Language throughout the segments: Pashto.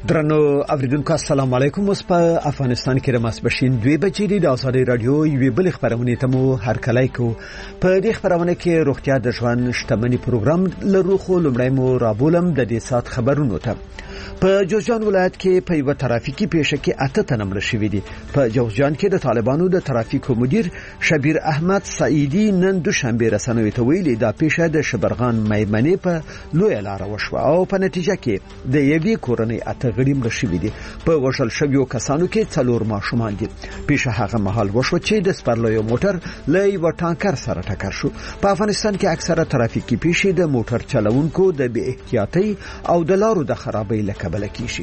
درنو اوریدونکو السلام علیکم. اوس په افغانستان کې رماس بشین 2 بجې د آزادۍ رادیو یوې بل خبرونه ته مو هرکلی کو. په دې خبرونه کې روغتیا د ژوند شتمنۍ پروګرام لرو، خو لومړی مو رابولم د دې سات خبرونو ته. په جوزجان ولایت کې په یو ترافیکي پیښه کې 8 تن مړه شوي دي. په جوزجان کې د طالبانو د ترافیکو مدیر شبیر احمد سعیدی نن دوشنبه رسنوي ته ویلي دا پیښه د شبرغان میمنې په لوی لار وشوه او په نتیجه کې د یوې کورنۍ 8 غړي مړه شوي دي. په وشل شویو کسانو کې 4 ماشومان دي. پیښه هغه مهال وشوه چې د سپرلویو موټر له یو ټانکر سره ټکر شو. په افغانستان کې اکثره ترافیکي پیښې د موټر چلوونکو د بې احتیاطۍ او د لارو د خرابۍ له کبله کیږي.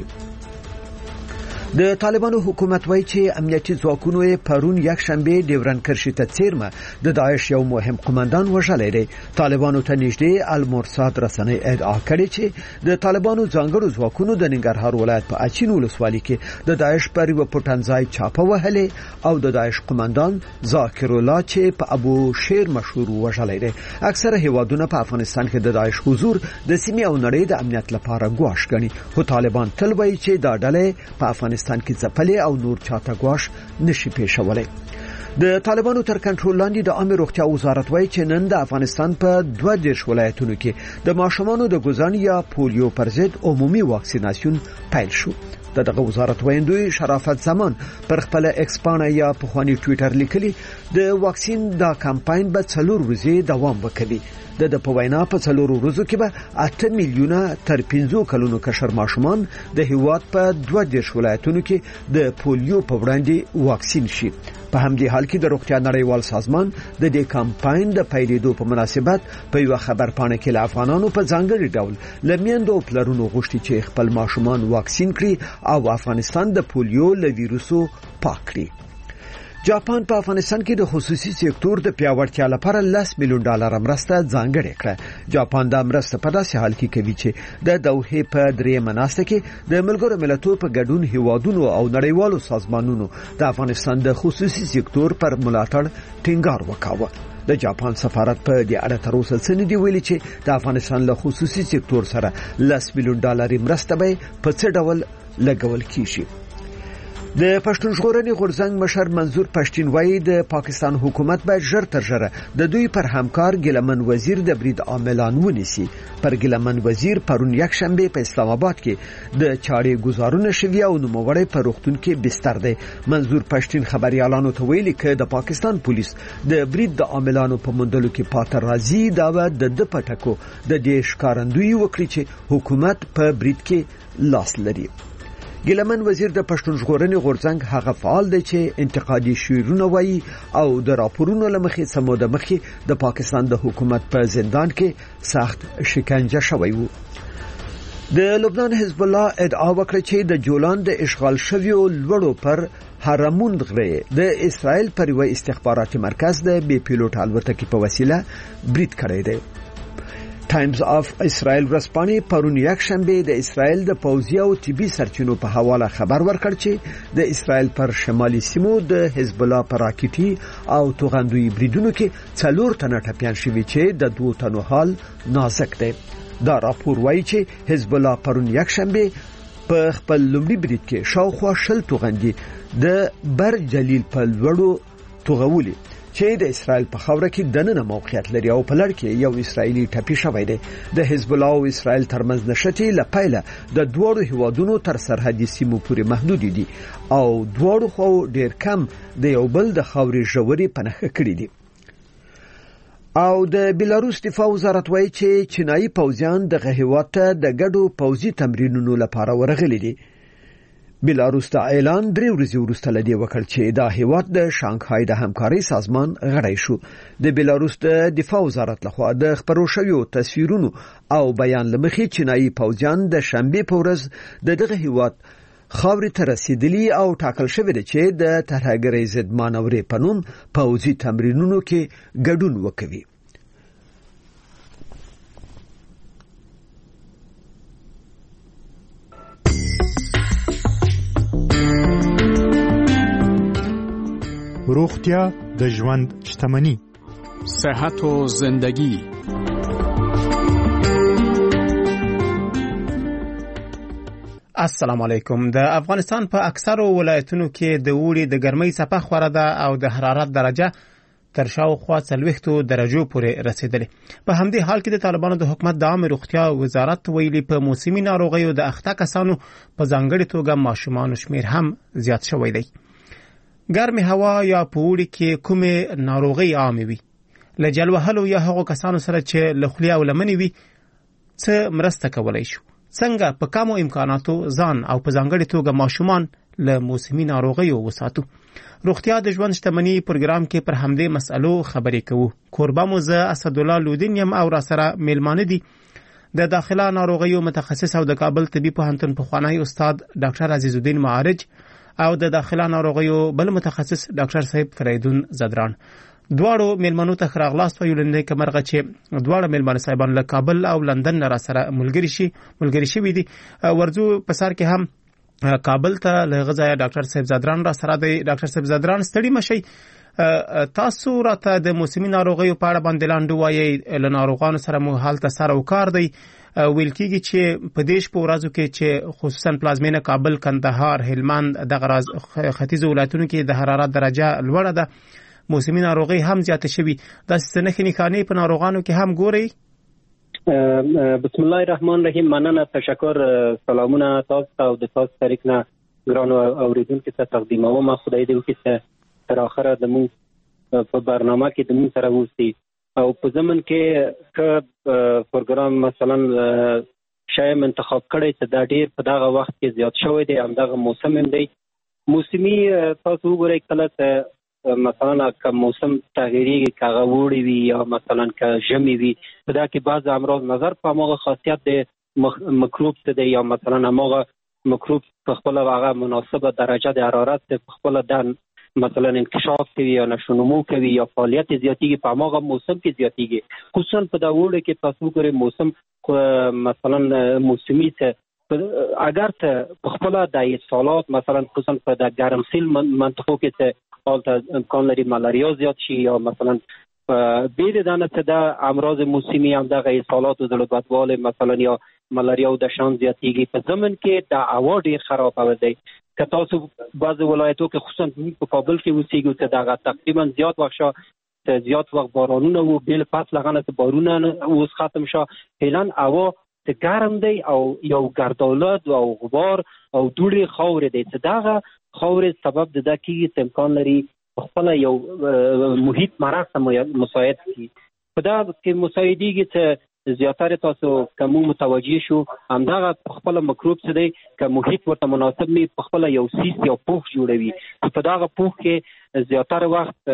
د طالبانو حکومت وایي چې امنیتي ځواکونو پرون یک شنبه ډیورن کرشي ته څیرمه د داعش یو مهم قومندان وژلی دی. طالبانو ته نږدې المرصاد رسنۍ ادعا کړې چې د طالبانو ځانګړو ځواکونو د ننګرهار ولایت په اچین ولسوالۍ کې د داعش پر یو پټنځای چاپه وهلې او د داعش قومندان ذاکر الله چې په ابو شیر مشهور وژلی دی. اکثره هیوادونه په افغانستان کې د داعش حضور د سیمې او نړۍ د امنیت لپاره ګواښ ګڼي، خو طالبان تل وایي چې دا ډلې په افغانستان کې ځپلې او نور چاته ګواښ نشي پیښولی. د طالبانو تر کنټرول لاندې د عامه روغتیا وزارت وایي چې نن د افغانستان په 22 ولایتونو کې د ماشومانو د ګوزان یا پولیو پر ضد عمومي واکسیناسیون پیل شو. دغه وزارت ویندوی شرافت زمان پر خپل ایکس پاڼه یا په خواني ټوئیټر لیکلي د واکسین دا کمپاین به 4 ورځې دوام وکړي. د په وینا په 4 ورځو کې به 8 میلیونه تر 15 کلونو کشر ماشومان د هیواد په 22 ولایتونو کې د پولیو په وړاندې واکسین شي. په همدې حال کې د روغتیا نړیوال سازمان د دې کمپاین د پیلېدو په مناسبت په یو خبرپاڼه کې له افغانانو په ځانګړي ډول لمیندو او پلرونو غوښتي چې خپل ماشومان واکسین کړي او افغانستان د پولیو له ویروسو پاک کړي. جاپان په افغانستان کې د خصوصي سکتور د پیاوړتیا لپاره $10 میلیون مرسته ځانګړې کړه. جاپان دا مرسته په داسې حال کې کوي چې د دوحې په 3 مناسته کې د ملګرو ملتونو په ګډون هیوادونو او نړیوالو سازمانونو د افغانستان د خصوصي سکتور پر ملاتړ ټینګار وکاوه. د جاپان سفارت په دې اړه تر اوسه څه نه دی ویلي چې د افغانستان له خصوصي سکتور سره $10 میلیون مرسته به په څه ډول لګول کیږي. د پښتون ژغورنې غورځنګ مشر منظور پښتین وایي د پاکستان حکومت باید ژر تر ژره د دوی پر همکار ګیلمن وزیر د برید عاملان ونیسي. پر ګیلمن وزیر پرون یک شنبه په اسلام آباد کې د چاړې گزارونه شوی او نوموړی په روغتون کې بستر دی. منظور پښتین خبريالانو ته ویلي چې د پاکستان پولیس د برید د عاملانو په موندلو کې پاتې راځي دا د پټکو د دې ښکارندوی وکړي چې حکومت په برید کې لاس لري. ګیلمن وزیر د پښتون ژغورنې غورځنګ هغه فعال دی چې انتقادي شعرونه وایي او د راپورونو لمخې سمو د مخې د پاکستان د حکومت په زندان کې سخت شکنجه شوی وو. د لبنان حزب الله ادعا وکړه چې د جولان د اشغال شویو لوړو پر هرمون غره د اسرائیل پر یو استخباراتي مرکز د بي پیلوټ الوتکې په وسیله برید کړی دی. ټایمز اف اسرائیل ورځپاڼې پرون یک شنبه د اسرائیل د پوځي او طبي سرچینو په حواله خبر ورکړ چې د اسرائیل پر شمالي سیمو د حزب الله پر راکټي او توغندوی بریدونو کې 4 تنه ټپيان شوي چې د 2 تنو حال نازک دی. دا راپور وایي چې حزب الله پرون یک شنبه په خپل لومړي برید کې شاوخوا 20 توغندي د بر جلیل په لوړو توغولي چې د اسرائیل په خاوره کې دننه موقعیت لري او په لړ کې یو اسرائیلی ټپي شوی دی. د حزب الله او اسرائیل ترمنځ نشټي لپاره د دوړو هیوادونو تر سرحدي سیمو پورې محدود دي او دوړو خو ډیر کم د یو بل د خاورې ژورې پنهخه کړې دي. او د بیلاروس دفاع وزارت وایي چې چینایي پوځیان د هیواد ته د ګډو پوځي تمرینونو لپاره ورغلي دي. بیلاروس د اعلان 3 ورځې وروسته لدی وکړ چې دا هیواد د شانګهای د همکارۍ سازمان غړی شو. د بیلاروس د دفاع وزارت لخوا د خبرو شویو تصویرونو او بیان لمخې چینایي پوځیان د شنبه په ورځ دغه هیواد خاورې ته رسیدلی او ټاکل شوی دی چې د ترهګرۍ ضد مانورې په نوم پوځي تمرینونو کې ګډون وکوي. روغتیا د ژوند شتمني. صحت و زندگی. السلام علیکم. د افغانستان په اکثرو ولایتونو کې د اوړي د ګرمۍ څپه خوره ده او د حرارت درجه تر شاوخوا 40 درجو پورې رسیدلې. په همدې حال کې د طالبانو د حکومت د عامه روغتیا وزارت ویلي په موسمي ناروغیو د اخته کسانو په ځانګړي توګه ماشومان شمیر هم زیات شوی دی. ګرمه هوا یا په اوړي کې کومه ناروغي عامه وي، لجل وهلو یا هغو کسانو سره چې له خولې او لمنې وي څه مرسته کولای شو؟ څنګه په کمو امکاناتو ځان او په ځانګړي توګه ماشومان له موسمي ناروغیو وساتو؟ روغتیا د ژوند شتمنۍ پروګرام کې پر همدې مسألو خبرې کوو. کوربه مو زه اسدالله لودین یم او را سره میلمانه دي د داخله ناروغیو متخصص او د کابل طبي پوهنتون پخوانی استاد ډاکټر عزیز الدین معارج او د داخله ناروغیو بل متخصص ډاکټر صاحب فریدون زدران. دواړو میلمنو ته خراغلاست ویل نه کمرغه چې دواړه میلمانه صاحبان له کابل او لندن را سره ملګری شي دي. ورځو په سر کې هم کابل ته له غزا ډاکټر صاحب زدران را سره دی. ډاکټر صاحب زدران ستړي مشي، تاسو راته د موسمي ناروغیو په اړه باندې لاندې وایي. له ناروغانو سره مو حالت سره وکړ دی. ویل کېږي چې په دیش په ورځو کې چې خصوصا پلازمینه کابل، کندهار، هلمند دغه ختیځو ولایتونو کې د حرارت درجه لوړه ده، موسمي ناروغي هم زیاته شوي. دا څه نښې په ناروغانو کې هم ګوري؟ بسم الله الرحمن الرحیم. مننه، تشکر. سلامونه تاسو او د تاسو طریق نه ګرانو اوریدونکو ته تقدیموم. خدای دې وکړي چې تر اخره د موږ په برنامه کې د موږ سره اوسئ او په زمن کې که پروګرام مثلا شایم انتخاب کړی چې دا ډیر په دغه وخت کې زیات شوی دی، همدغه موسم هم دی. موسمي تاسو وګورئ، کله مثلا که موسم تغییری که غوړی وي یا مثلا که ژمی وي، په دا کې بعض امراض نظر په هغه خاصیت د مکروب ته دی یا مثلا هغه مکروب په خپل هغه مناسبه درجه د حرارت په خپل د مثلا انکشاف کوي یا نشونمو کوي یا فعالیت زیاتیږي په هغه موسم کې زیاتیږي. خصوصا په دا وړو کې تاسو ګورئ موسم مثلا موسمي ته اگر ته په خپل د سالات مثلا خصوصا په د ګرمسیل منطقو کې ته حالت امکان لري ملاریا زیات شي یا مثلا بیر دانه ته د امراض موسمی هم دغه اصالات او د بدواله مثلا یا ملاریا او د شان زیاتیږي. په زمن کې د هوا ډیر خراب دی. که تاسو بعض ولایتو کې خصوصا په کابل کې اوسېږئ ته دغه تقریبا زیات وخت بارانونه وو، بل پس لغانه بارونه اوس ختم شو. فعلا هوا ته ګرم دی او یو ګردالود او غبار او دوړې خاورې دی چې دغه خاورې سبب د دا کېږي چې امکان لري خپل یو محیط مرسته مساعد کړي. په دا کې مساعدېږي چې زیاتره تاسو کوم متوجه شو همدغه خپل مکروب څه دی که محیط ورته مناسب می خپل یو سیس یا پوښ جوړوي. په دغه پوښ کې زیاتره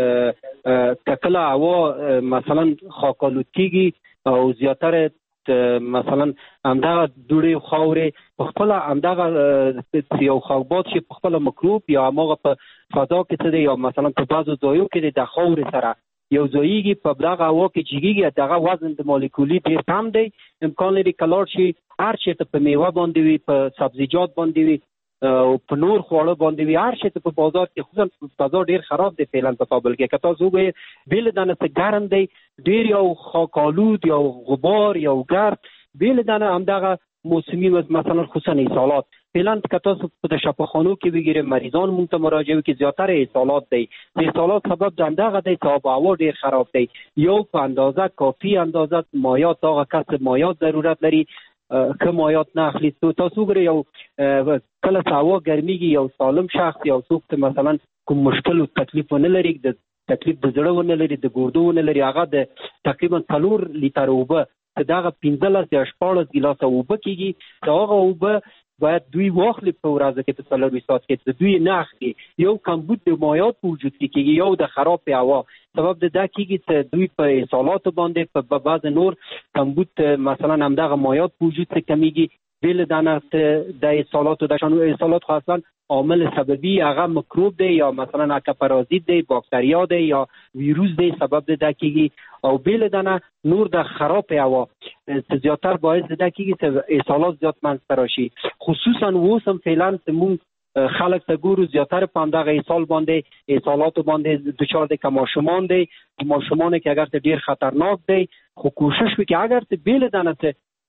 وخت کله هوا مثلا خاکالود کېږي او زیاتره مثلا همدغه دوړې خاورې په خپل همدغه یو خاکباد شي په خپل مکروب یا هغه په فضا کې څه دی یا مثلا په بعضو ځایو کې د خاورې سره یو ځایږي په دغه هوا کې جګیږي، دغه وزن د مالیکولي ډېر کم دی. امکان لري کلاړ شي هر چېرته په میوه باندې وي، په سبزیجات باندې وي او په نور خواړه باندې وي، هر چېرته په بازار کې خصوصا فضا ډېر خراب دی فعلا په کابل کې. که تاسو وګورئ بېله دانه څه ګرم دی، ډېر یو خاکالود یو غبار یو ګرد بېله دانه همدغه موسمي مثلا خصوصا اصالات فعلا که تاسو په شفاخانو کې وګورئ مریضان مونږ ته مراجعه کوي زیاتره اصالات دی. د اصالات سبب د همدغه دی چې آب و هوا ډېر خراب دی. یو په اندازه کافي اندازه مایات هغه کس مایات ضرورت لري که مایات نه اخلي. تاسو وګورئ یو کله چې هوا ګرمیږي یو سالم شخص یو څوک مثلا کوم مشکل او تکلیف ونه لري، د تکلیف د زړه ونه لري، د ګردو ونه لري، هغه د تقریبا 4 لیټر اوبه چې دغه 15 یا 14 ګیلاسه اوبه کېږي، هغه اوبه باید دوی واخلي په ورځ کې په 24 ساعت کې د دوی نه اخلي. یو کمبود د مایات په وجود کې کېږي، یو د خراب هوا سبب د دا کېږي چې دوی په اصالاتو باندې په بعض نور کمبود مثلا همدغه مایات په وجود کې کمیږي. بل دانه د اصالاتو د شانو اصالات خاصا عامل سببي هغه مکروب دی یا مثلا هغه پارازیت دی، باکتریا دی یا ویروس دی سبب د دا کېږي. او بل دانه نور د خراب هوا زیاتر باعث د دا کېږي چې اصالات زیات منځته راشي. خصوصا اوس هم فعلا موږ خلک ته ګورو زیاتره په همدغه اصال باندې اصالاتو باندې دچار دی که ماشومان دی، ماشومان که اگر ته ډېر خطرناک دی، خو کوشش وکړي اگر ته بل دانه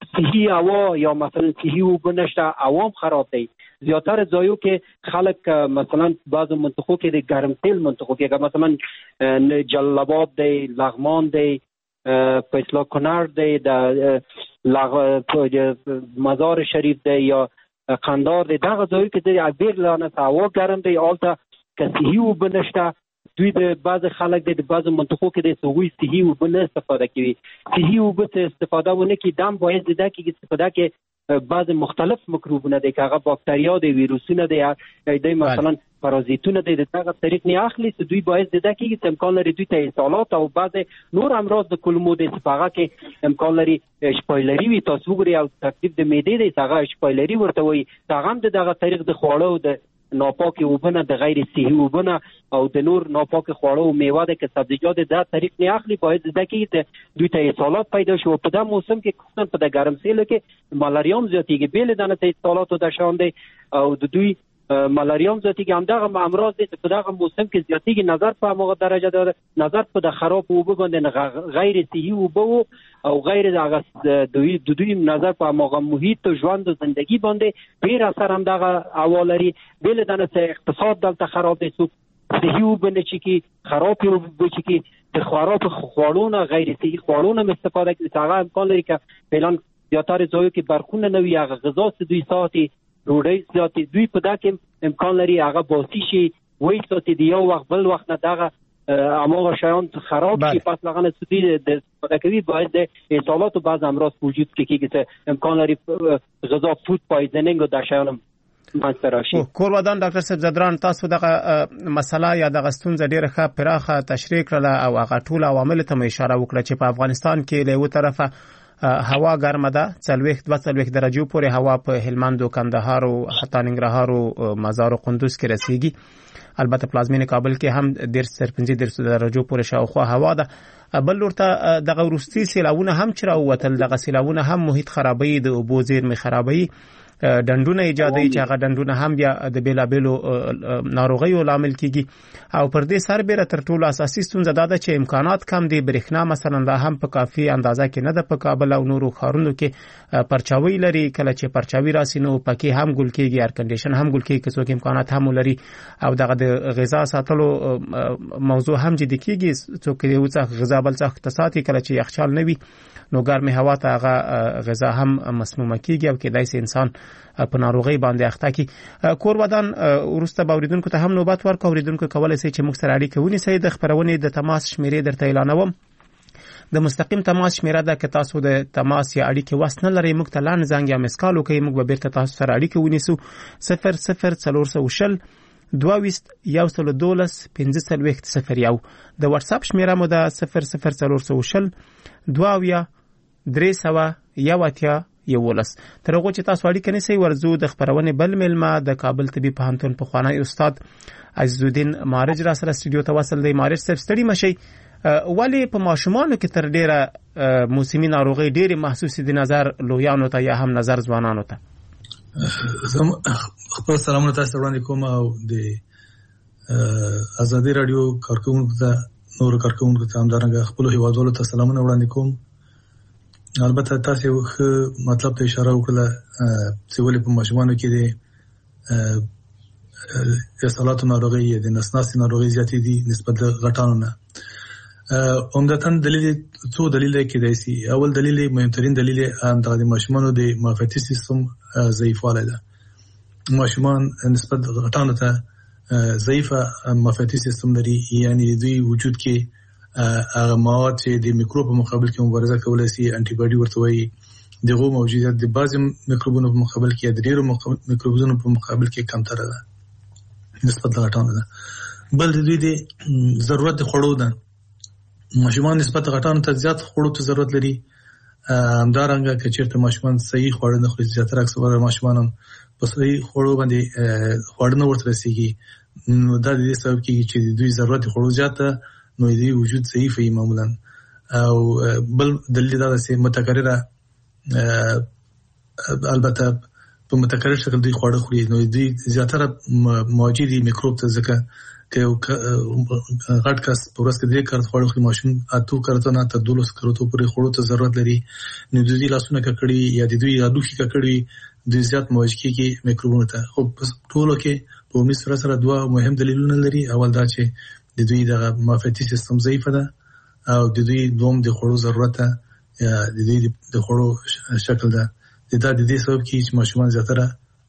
صحی هوا یا مثلا صحی اوبه نشته، عوام خراب دی. زیاتر ځایو کې خلک مثلا بعضو منطقو کې د ګرمسیل منطقو کې مثلا جلال آباد دی، لغمان دی، فیصله کنر دی، د مزار شریف دی یا قندار دی، دغه ځایو کې د ډېر لانه هوا ګرم دی، البته که صحی اوبه نشته. دوی د بعض خلک د بعض منطقو کې د سوي صحی اوبه نه استفاده کوي. صحی اوبه څخه استفاده ونه کی دم باید د دې کې استفاده کې بعض مختلف میکروبونه دي، هغه باکتریا دي، ویروسونه دي، د مثلا پارازیتونه دي، دغه طریق نه اخلي چې دوی باید د دې کې امکان لري دوی ته اصالات او بعض نور امراض د کولمو د استفاده کې امکان لري. شپایلری وي، تاسو وګورئ او تکلیف د معدې دی، هغه شپایلری ورته وي. هغه هم دغه طریق د خوړو د ناپاک اوبنه، د غیر صحی اوبنه او د نور ناپاک خوړو او میوه د سبزیجات د طریق نه اخلي. باید د دې دوی ته اصالات پیدا شي. په دغه موسم کې خصوصا په د ګرمسیل کې مالاریا هم زیاتېږي، بیل دنه ته اصالات د شان دی او د دوی مالاریا هم زیاتېږي. همدغه امراض دي په دغه موسم کې زیاتېږي. نظر په هغه درجه ده، نظر په د خراب اوبه باندې، غیر صحی اوبه او غیر دغه دوی نظر په هغه محیط او ژوند او زندگی باندې ډیر اثر هم دغه حوالري. بیل دنه ته اقتصاد دلته خراب دي، څو صحی اوبه نه چي کی خراب اوبه چي کی د خراب خوړونه غیر صحی خوړونه استفاده کوي. هغه امکان لري چې فعلا زیاتره ځایو کې برخونه نه وي، هغه غذا چې دوی ساتي روړی زیاتې دوی په دا کې امکان لري هغه باسي شي وای ساتي دی یو وخت بل وخت نه دغه اماغه شیان خراب شي. پس لغنه سودی د استفاده کوي باید د اصالات او بعض امراض وجود کې کېږي. امکان لري غذا فود پایزنینګ او د شیانم ماستراشي. کورودان ډاکټر صاحب زدران، تاسو دغه مسله یا دغه ستونزه ډیره ښه پراخه تشریح کړله او هغه ټول عوامل ته اشاره وکړه چې په افغانستان کې له یو طرفه هوا ګرمه ده، 42 درجو پورې هوا په هلمند او کندهار او حتی ننګرهار او مزار او قندوز کې رسیږي. البته پلازمینه کابل کې هم 15 درجو پورې شاوخوا هوا ده. بل ورته دغه وروستي سیلاونه هم چې راووتل، دغه سیلاونه هم محیط خرابوي، د اوبو زیرمې خرابوي، ډنډونه ایجادوي چې هغه ډنډونه هم بیا د بیلابیلو ناروغیو لامل کیږي. او پر دې سربېره تر ټولو اساسي ستونزه دا ده چې امکانات کم دي. برېښنا مثلا لا هم په کافي اندازه کې نه ده په کابل او نورو ښارونو کې. پرچاوي لري، کله چې پرچاوي راسي نو پکې هم ګل کېږي، ایر کنډیشن هم ګل کېږي، که څوک امکانات هم لري. او دغه د غذا ساتلو موضوع هم جدي کېږي، څوک یو څه غذا بل څه اقتصادي، کله چې یخچال نه وي نو ګرمه هوا ته هغه غذا هم مسمومه کیږي او کېدای شي انسان په ناروغي باندې اخته کی. کورودان ورسته باوریدونکو ته هم نوبت ورکړو. اوریدونکو کولای شي چې موږ سره اړیکه ونیسي. د خبرونې د تماس شمیرې درته اعلانوم. د مستقیم تماس شمیره ده که تاسو د تماس یا اړیکې وس نه لرئ، موږ ته لاندې زنګ یا مسکال وکړئ، موږ به بیرته تاسو سره اړیکه ونیسو. 00420 22 15 د واتس اپ شمیره مو ده 00420 22 311. تر هغه چې تاسو اړیکه نیسئ ورزو د خبرونې بل ملما د کابل طبي پوهنتون پخوانی استاد عزیزالدین مارج را سره استودیو ته وصل دی. مارج صاحب ستړي مشي، ولی په ماشومانو کې تر ډیره موسمي ناروغي ډیره محسوس دي نظر لویانو ته یا هم نظر ځوانانو ته؟ خپل سلامونه تاسو وړاندې کوم او د ازادي رادیو کارکونکو ته نور کارکونکو ته همدارنګه خپل هیوادوالو ته سلامونه وړاندې کوم. البته تاسو یو مطلب ته اشاره وکړه چې ولې په ماشومانو کې د اصالات ناروغي د نسناسي ناروغي زیاتې دي نسبت د غټانو نه. عمدتاً دلیل څو دلیل کې دی. اول دلیل مهمترین دلیل د ماشومانو د معافیتي سیستم ضعیفوالی ده. ماشومان نسبت غټانو ته ضعیفه معافیتي سیستم لري، یعنی دوی وجود کې هغه مواد چې د میکروب په مقابل کې مبارزه کولای شي، انټي باډي ورته وایي، دغه موجودیت د بعض میکروبونو په مقابل کې د ډیرو میکروبونو په مقابل کې کمتر ده نسبت غټانو ده. بل د دوی د ضرورت خوړو ده. ماشومان نسبت غټانو ته زیات خوړو ته ضرورت لري. همدارنګه که چیرته ماشومان صحیح خواړه نه خوري، زیاتره اکثره ماشومان هم په صحیح خوړو باندې خواړه نه ورته رسیږي، نو دا د دې سبب کېږي چې دوی ضرورت خوړو زیاته نو دوی وجود ضعیف وي معمولا. او بل دلیل دا چې متکرره البته په متکرر شکل دوی خواړه خوري نو دوی زیاتره موجودي میکروب ته ځکه که غټ کس په ورځ کې 3 کرت خواړه خوري ماشوم 8 کرتونه ته 12 کرتو پورې خوړو ته ضرورت لري نو دوی لاسونه ککړي یا دوی لوښي ککړي د زیات موجودي کې میکروبونه ته خو ټولو کې په عمومي سره دوه مهم دلیلونه لري اول دا چې د دوی د معافیتي سیستم ضعیف ده او د دوی دوم د خوړو ضرورت یا د دوی د خوړو شکل ده دا د دې سبب کې چې ماشومان زیاتره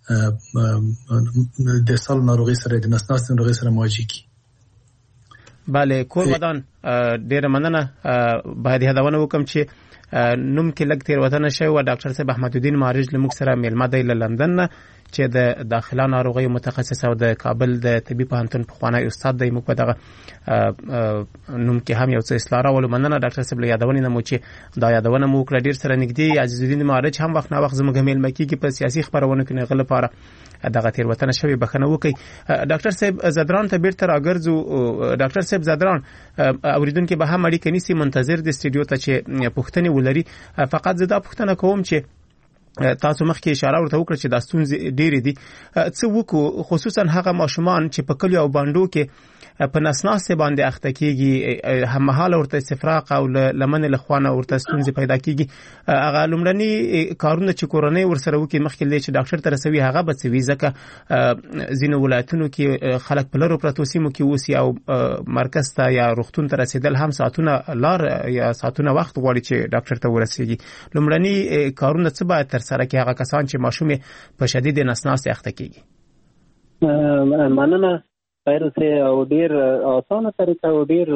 د سال ناروغي سره د نس ناروغي سره مواجه کی. bale کور ودان ډیر مننه باید هداونه وکم چې نوم کې لګ تیر وطن شوی و ډاکټر صاحب احمد الدین معرج لمک سره میلمه دی لندن چې د داخله ناروغي متخصص او د کابل د طبي پوهنتون په خوانی استاد دی موږ په دغه نوم کې هم یو څه اصلاح راول مننه ډاکټر صاحب له یادونه مو چې دا یادونه مو کړ ډیر سره نږدې عزیز الدین معرج هم وخت نه وخت زموږ میلمه کې په سیاسي خبرونه کې نه غل لپاره دغه تیر وطن شوی بخنه وکي. ډاکټر صاحب زدران ته بیرته راګرځو. ډاکټر صاحب زدران اوریدونکو به هم اړیکه نیسی منتظر د استودیو ته چې پښتني ولري فقط زدا پښتنه کوم چې تاسو مخکې اشاره ورته وکړه چې د ستونزې ډېرې دي څه وکړو خصوصا هغه ماشومان چې په کلیو او باندو کې په نسناسه باندې اخته کیږي هم مهاله ورته استفراق او لمن لخوانه ورته ستونزې پیدا کیږي هغه لمړني کارونه چې کورونی ورسره وکي مخکې چې ډاکټر ته رسوي هغه به څه وی ځکه ځینو ولایتونو کې خلک په لرو پرتو سیمو کې اوسي او مرکز ته یا روغتون ته رسیدل هم ساعتونه لار یا ساعتونه وخت غواړي چې ډاکټر ته ورسیږي. لمړني کارونه څه باید تر سره کې هغه کسان چې ماشوم په شدید نسناسه اخته کیږي؟ مننه خیر سه او ډیر اسانه طریقه او ډیر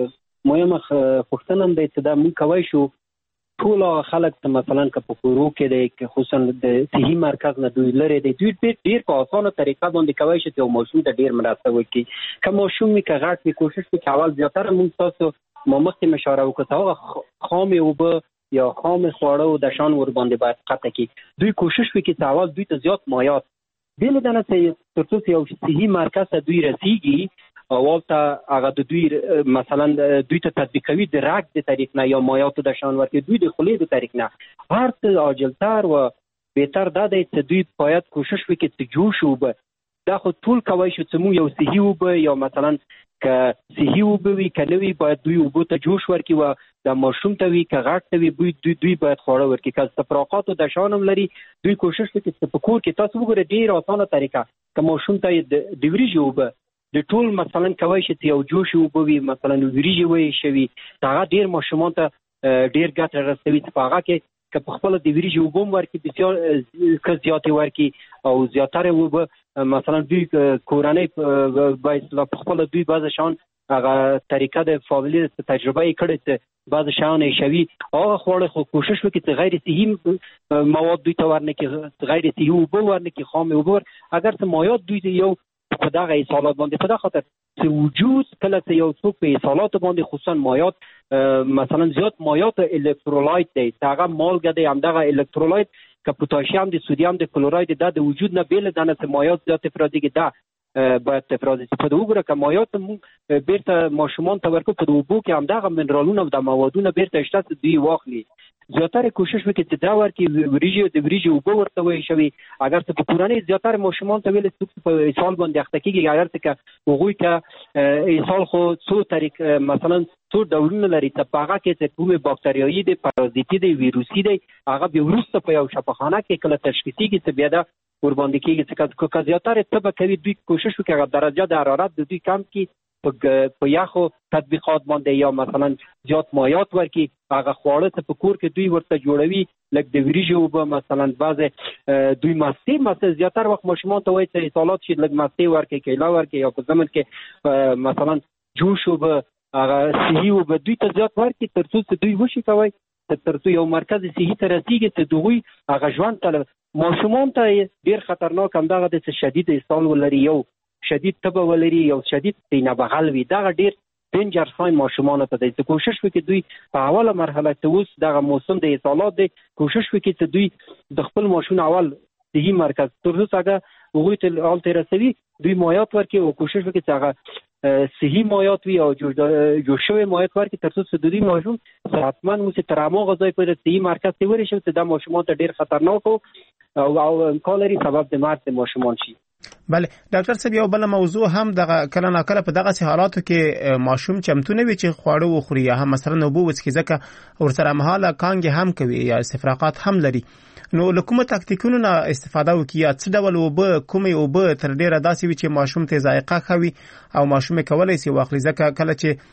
مهمه پوښتنه ده چې دا مونږ کوي شو ټول خلک مثلا که په کورو کې د خصوصا د صحي مرکز نه دوی لري د دوی ډیر په اسانه طریقه باندې کوي چې یو ماشوم ته ډیر مرسته وکړي که ماشوم می که غټ می کوشش وکړي اول زیاتره مونږ تاسو مخکې مشوره وکړو هغه خام او یا خام خواړه او د شان ور باندې باید قطع کی دوی کوشش وکړي چې اول دوی ته زیات مایات بل دنه ترڅو یو صحي مرکز ته دوی رسیږي اول ته هغه د دوی مثلا دوی ته تطبیقوي د راک د طریق نه یا مایات د شان ورته دوی د خلی د طریق نه هر څه عاجلتر و بهتر ده چې دوی باید کوشش وکړي چې جوش وب دا خو ټول کوي چې مو یو صحي وب یا مثلا که صحي وبوي کنوي باید دوی وبو ته جوش ورکړي و د ماشوم ته وی که غټ ته وی دوی باید خواړه ورکړي که تفراقات او د شانم لري دوی کوشش وکړي چې په کور کې تاسو وګورئ ډیر اسانه طریقه که ماشوم ته د وریجو وب د ټول مثلا کوي چې یو جوش وبوي مثلا وریجي وي شوی دا ډیر ماشومان ته ډیر ګټه رسوي په هغه کې که په خپل د وریجو وبوم ورکړي بسیار زیاتې ورکړي او زیاتره وب مثلا دوی کورنۍ باید په خپل دوی بعض شان هغه طریقه د فامیلی تجربه یې کړې چې بعض شان شوی هغه خوړ خو کوشش وکړي چې غیر صحي مواد دوی ته ورنکړي غیر صحي وب ورنکړي خام وب اگر څه مایات دوی یو په دغه اصالات باندې په دغه خاطر چې وجود کله چې یو څوک په اصالات باندې خصوصا مایات مثلا زیات مایات الکترولایت دی هغه مالګه دی همدغه الکترولایت که پوتاشیم د سودیم د کلوراید د وجود نه بیل دنه چې مایات زیات افرادی کې ده باید افراد استفاده وکړي که مایات بیرته ماشومان ته ورکو په اوبو کې همدغه منرالونه او د موادونه بیرته شته دوی واخلي زیاتره کوشش وکړي چې دا ورکړي وریجې اوبه ورته وایي شوي اگر څه په کورنۍ زیاتره ماشومان ته ویل څوک په اسهال باندې اخته کېږي اگر څه که هغوی که اسهال خو څو طریق مثلا څو ډولونه لري چې په هغه کې چې کومې باکتریایي دی پارازیتي دی ویروسي دی هغه بیا وروسته په یو شفاخانه کې کله تشخیصیږي چې بیا دا ورباندې کېږي چې که زیاتره طبه کوي دوی کوشش وکړي هغه درجه د حرارت د دوی کم کړي په یخو تطبیقات باندې یا مثلا زیات مایات ورکړي هغه خواړه ته په کور کې دوی ورته جوړوي لکه د وریجو اوبه مثلا بعضې دوی مستې زیاتره وخت ماشومان ته وایي چې اسهالات شي لږ مستې ورکړي کیله ورکړي یا په ضمن کې مثلا جوش اوبه هغه صحي اوبه دوی ته زیات ورکړي تر څو چې دوی وشي کوي تر څو یو مرکز صحي ته رسیږي چې دوی هغه ژوند ته ماشومان ته ډېر خطرناک همدغه د شدید اسهال ولري یو شدید تبه ولري یو شدید سینه بغل وي دغه ډېر دینجر ساين ماشومان ته دی کوشش وکړي دوی په اوله مرحله ته اوس دغه موسم د اسهالات دی کوشش وکړي چې دوی د خپل ماشوم اول صحي مرکز تر څو هغه هغوی ته الته رسوي دوی مایات ورکړي او کوشش وکړي چې هغه صحي مایات وي او جوړ شوی مایات ورکړي تر څو چې دوی ماشوم صحتمند موسی تر هغه ځای په صحي مرکز ته ورشي چې دا ماشومان ته ډېر خطرناک او او امکان لري سبب د مرګ د ماشومان شي. بله ډاکټر صاحب یو بل موضوع هم دغه کله ناکله په دغه حالاتو کې ماشوم چمتو نه وي چې خواړه وخوري یا هم مثلا اوبه وڅښي ځکه ورسره مهاله کانګې هم کوي یا استفراغات هم لري. نو له کومه تاکتیکونو نه استفاده وکړي یا څه ډول اوبه کومې اوبه تر ډیره داسې وي چې ماشوم ته ذایقه خوي او ماشوم کولای شي واخلي ځکه کله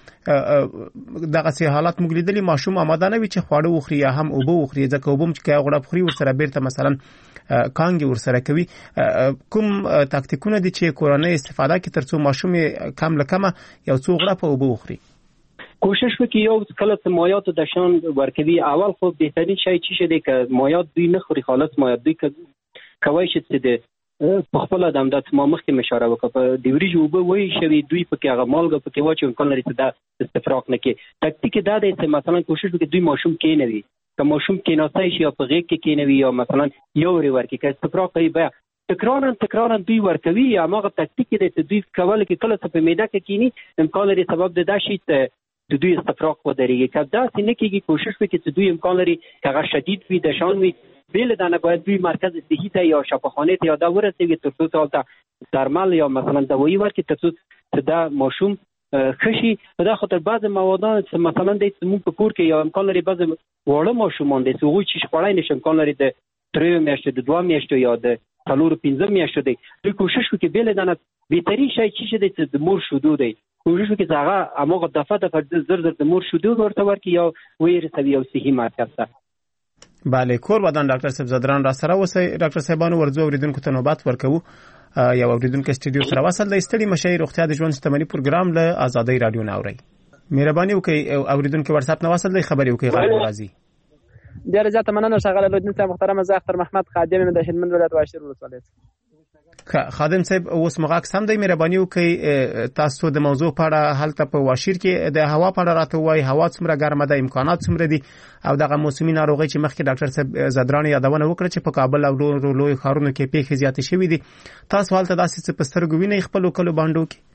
چې دغه حالات موږ لیدلي ماشوم آماده نه وي چې خواړه وخوري یا هم اوبه وخوري ځکه اوبه چې غوړه بخوري ورسره بیرته مثلا کانګې ورسره کوي. کوم تاکتیکونه دي چې کورنۍ استفاده کوي ترڅو ماشوم کم لکمه یو څو غړپ اوبه وخوري؟ کوشش وکړي یو کله چې مایعات د شان ورکوي اول خو بهترین شی چې دی که مایعات دوی نه خوري خالص مایعات دوی کوي چې د په خپل د امداد ما مخکې اشاره وکړه په د وریجو اوبه وایي شوي دوی پکې هغه مالګه پکې واچوي امکان لري چې دا استفراغ نه کوي. تاکتیک دا دی چې مثلا کوشش وکړي دوی ماشوم کېنوي که ماشوم کېناستی شي یا په غېږ کې کېنوي یا مثلا یو وری ورکړي که استفراغ کوي بیا تکرارا دوی ورکوي یا هغه تاکتیک دی چې دوی کولی کې کله څه په معده کې کېني امکان لري سبب د دا شي د دوی استفراغ ودرېږي. که داسې نه کېږي کوشش وکړي چې دوی امکان لري که هغه شدید وي د شان وي بېله دا نه باید دوی مرکز صحي ته یا شفاخانې ته یا دا ورسوي تر څو ته درمل یا مثلا دوایي ورکړي تر څو چې دا ماشوم ښه شي. په دا خاطر بعضې موادان چې مثلا دی زموږ په کور کې یا امکان لري بعضې واړه ماشومان دی چې هغوی چې خوړی نه شي امکان لري د 3 میاشتو د 2 میاشتو یا د 4-5 میاشتو دی دوی کوشش وکړي بېله دا نه بهترین شی چې دی چې د مور شیدو دی کوشش وکړي چې هغه هماغه دفعه زر د مور شیدو ورته ورکړي یا ویې یو صحي مرکز ته. بله کور ودان ډاکټر صاحب زدران را سره اوسئ. ډاکټر صاحبانو ورځو اوریدونکو ته نوبت ورکوو. یو اوریدونکو استودیو سره وصل دی. ستړي مشي روغتیا د ژوند شتمنۍ پروګرام له آزادۍ رادیو نه اورئ. مهرباني وکړئ اوریدونکو واتس اپ نه وصل دی خبرې وکړئ غواړم راځي. ډیره زیاته مننه ښاغلی لودین صاحب. محترم زه اختر محمد خادم د هلمند ولایت واشیر ولسوالۍ. خادم صاحب اوس مغاک سم دی مهرباني وکړئ تاسو د موضوع په اړه هلته په واشیر کې د هوا په اړه راته وایي هوا څومره ګرمه ده امکانات څومره دي او دغه موسمي ناروغۍ چې مخکې ډاکټر صاحب زدران یادونه وکړه چې په کابل او لوی ښارونو کې پیښې زیاتې شوې دي تاسو هلته داسې څه په سترګو وینئ خپلو کلو بانډو کې؟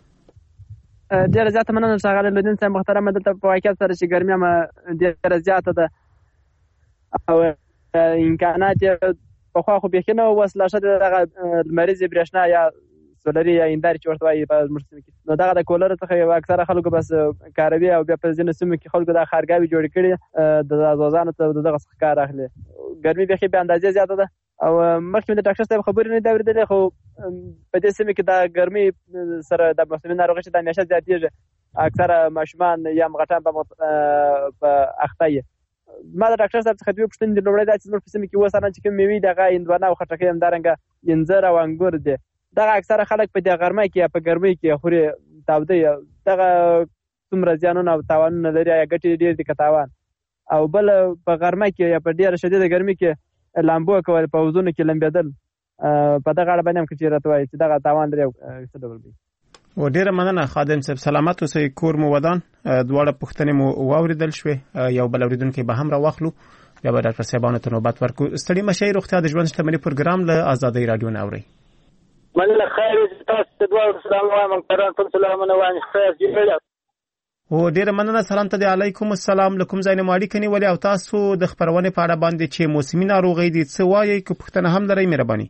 ډیره زیاته مننه ښاغلی لودین صاحب. محترمه دلته په واقعیت سره چې ګرمي هم ډیره زیاته ده او امکانات پخوا خو بیخي نه وو لا ښه دغه لمریزې برېښنا یا سولري یا هندارې چې ورته وایي په زموږ سیمه کې نو دغه د کولر څخه یو اکثره خلکو بس کاروي او بیا په ځینو سیمو کې خلکو دا خارګاوې جوړې کړي د ازوزانو ته د دغه څخه کار اخلي. ګرمي بیخي بې اندازې زیاته ده او مخکې د ډاکټر صاحب خبرې نه دي اورېدلې خو په دې سیمه کې د ګرمۍ سره د موسمي ناروغۍ چې د همیشه زیاتېږي اکثره ماشومان یا مغټان په اخته یې. ما د ډاکټر صاحب څخه دوی پوښتنې دي لومړی دا چې زموږ په سیمه کې اوس الان چې کوم مېوې دي هغه هندوانه او خټکۍ همدارنګه انځر او انګور دي دغه اکثره خلک په دې غرمه کې یا په ګرمۍ کې خوري تاوده دغه څومره زیانونه او تاوانونه لري یا ګټې ډېر دي که تاوان او بل په غرمه کې یا په ډېره شدیده ګرمۍ کې لامبو کول په حوضونو کې لمبېدل په دغه اړه باندې هم که چېرې راته وایي چې دغه تاوان لري او څه ډول دی. و ډیره مننه خادم صاحب سلامت اوسئ کور مو ودان دواړه پوښتنې مو واوریدل شوې یو بل اوریدونکی به هم راواخلو بیا به ډاکټر صاحبانو ته نوبت ورکړو. ستړي مشئ روغتیا د ژوند شتمنۍ پروګرام له آزادۍ رادیو نه اورئ. مننه خیر تاسو ته دواړو سلام وایم محترم ټول سلامونه وایم خیر جوړه و ډیره مننه سلام ته علیکم السلام لکم زاینه ماړي کني ولې او تاسو د خبرونه په اړه باندې چې موسمي ناروغي دي څه وایي که پوښتنه هم لرئ مهرباني.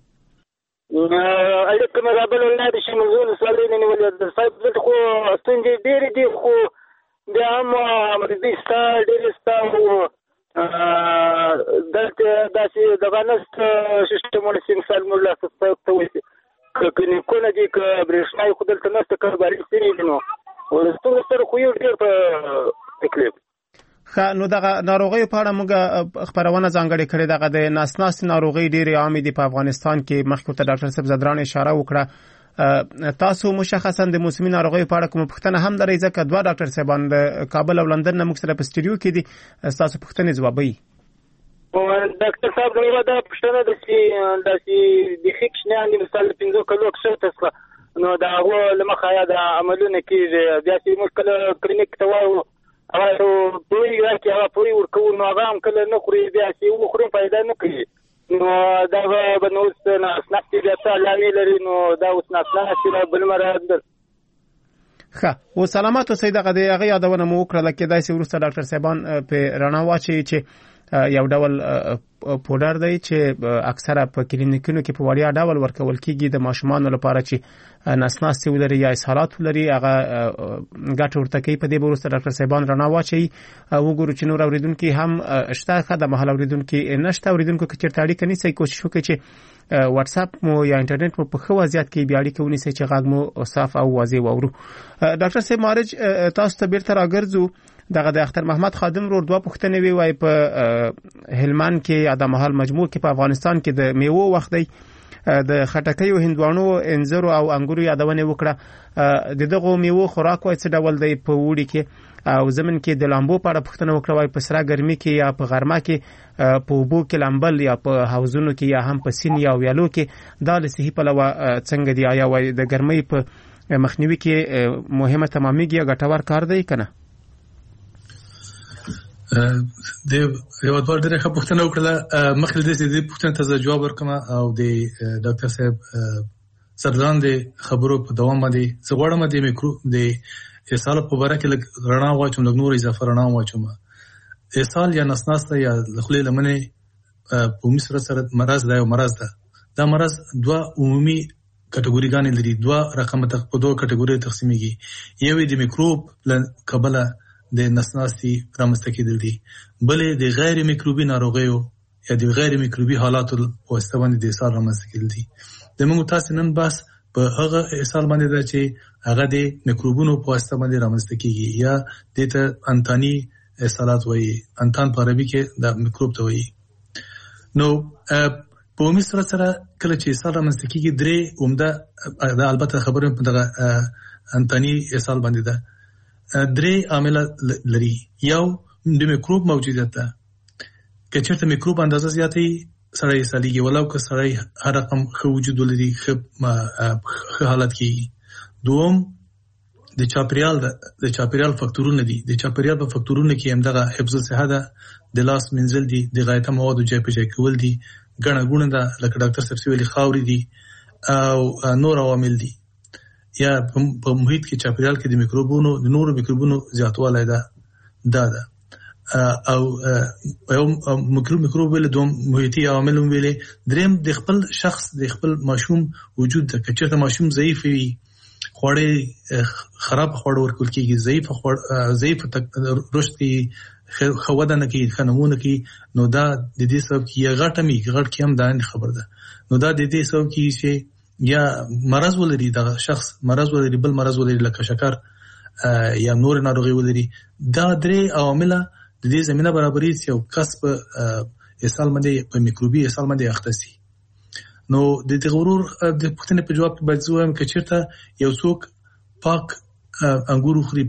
الیکم رابل الله د شمزون سوالین ولې د صاحب دلته خو ستونزې ډېرې دي خو بیا هم مرضي ستا ډېرې ستا دلته داسې دغه نسته سیستمونه سنګسال موږ لاسته ته وایي که کلینیکونه دي که برېښنا خو دلته نسته کارباري سوي دي نو ولستونزو سره خو یو ډېر په تکلیف نو دغه ناروغیو په اړه موږ خبرونه ځانګړې کړې دغه د ناسناستې ناروغۍ ډېرې عامې دي په افغانستان کې مخکې ورته ډاکټر صاحب زدران اشاره وکړه تاسو مشخصا د موسمي ناروغیو په اړه کومه پوښتنه هم لرئ ځکه دوه ډاکټر صاحبان د کابل او لندن نه موږ سره په سټوډیو کې دي ستاسو پوښتنې ځوابوي. ډاکټر صاحب دغه دا پوښتنه ده چې داسې بیخي کوچنیان دي مثال د 5 کلو کښته څخه نو د هغو له مخه یا د عملونه کېږي بیا چې موږ کله کلینیک ته وایو هغه پوری راکړي هغه پوری ورکوو نو هغه هم کله نه خوري بیا چې وخوري فایده نه کوي نو دغه به نو اوس ناسناستې بیا څه علامې لري نو دا اوس ناسناستې بل مرض ده. ښه و سلامت اوسئ دغه د هغه یادونه مو وکړله کېدای شي وروسته ډاکټر صاحبان په رڼا واچوي چې یو ډول پودر دی چې اکثره په کلینیکونو کې په وړیا ډول ورکول کیږي د ماشومان لپاره چې نسناستي ولري یا اسهالات ولري هغه ګټه ورته کوي. په دې وروسته ډاکټر صاحبان رڼا واچي وګورو چې نور اوریدونکو هم شته خدای محل اوریدونکو نشته اوریدونکو کې چیرته اړیکه نیسي کوشش وکړي چې واتس اپ مو یا انټرنیټ مو په خو وضعیت کې بیا اړیکه ونیسي چې غږ مو صاف او واضح واورو. ډاکټر صاحب مارج تاسو ته بیرته راګرځو. دغه د اختر محمد خادم ور دوه پښتنې وی په هلمند کې یا د محل مجموع کې په افغانستان کې د میوه وخت دی د خټکیو هندوانو انځرو او انګورو یادونه وکړه. دغه میوه خوراک وای څه ډول دی په وړي کې او زمين کې د لامبو په اړه پښتنه وکړه وای په سره ګرمي کې یا په غرمه کې په وبو کې لامبل یا په حوزونو کې یا هم په سین یا ویالو کې دا له صحي په لوا څنګه دی آیا وای د ګرمۍ په مخنیوي کې مهمه تمامېږي یا ګټور کار دی کنه؟ د یو ډول ډېر ښه پوښتنه وکړه. مخکې د دې پوښتنې ته جواب ورکوم او د ډاکټر صاحب سردان د خبرو په دوام باندې زغړم د میکرو د اسهال په اړه کې رڼا واچوم لږ نور اضافه رڼا واچوم. اسهال یا نسناسته یا خولې لمنې په مصر سره مرض دی او مرض ده. دا مرض دوه عمومي کټګوریګان لري. دوه رقم ته په دوه کټګوري تقسیمېږي. یو د میکروب قبله د نسناستي رامنځته کېدل دي، بلې د غیر میکروبي ناروغیو یا د غیر میکروبي حالاتو په واسطه باندې د اسهال رامنځته کېدل دي. د موږ تاسو نن بس په هغه اسهال باندې دا چې هغه د میکروبونو په واسطه باندې رامنځته کیږي یا د ته انتاني اسهالات وایي. انتان په عربي کې د میکروب ته وایي. نو په عمومي سره کله چې اسهال رامنځته کیږي درې عمده دا البته خبره په دغه انتاني اسهال باندې ده. درې عامل لري. یو د میکروب موجودیت ده. که چېرته میکروب اندازه زیاتې سړی اسهالېږي ولو که سړی هر رقم ښه وجود ولري ښه حالت کې. دوم د چاپیریال فکتورونه دي. د چاپیریال په فکتورونو کې هم دغه حفظ الصحه ده، د لاس منزل دي، د غایطه موادو جای په جای کول دي، ګڼه ګوڼه ده لکه ډاکټر صاحب ویلي خاورې دي او نور عوامل دي. یا په محیط کې چاپیریال کې د میکروبونو د نورو میکروبونو زیاتوالی ده. او یو میکروب ویل دوم محیطي عوامل ویل دریم د خپل شخص د خپل ماشوم وجود ده. که چېرته ماشوم ضعیف وي خواړه خراب خواړه ورکول کېږي، ضعیف رشد کې خوده نه کوي، خنمونه کوي، نو دا د دې سبب کې غټ کې هم دا خبر ده. نو دا د دې سبب کې چې یا مرض ولري، دا شخص مرض ولري، بل مرض ولري لکه شکر یا نور ناروغي ولري. دا درې عوامل د دې زمينه برابري چې یو کس په اسهال باندې په میکروبي اسهال باندې اخته سي. نو د غرور د پښتنې په جواب کې باید زویم چې چیرته یو څوک پاک انګور خوري،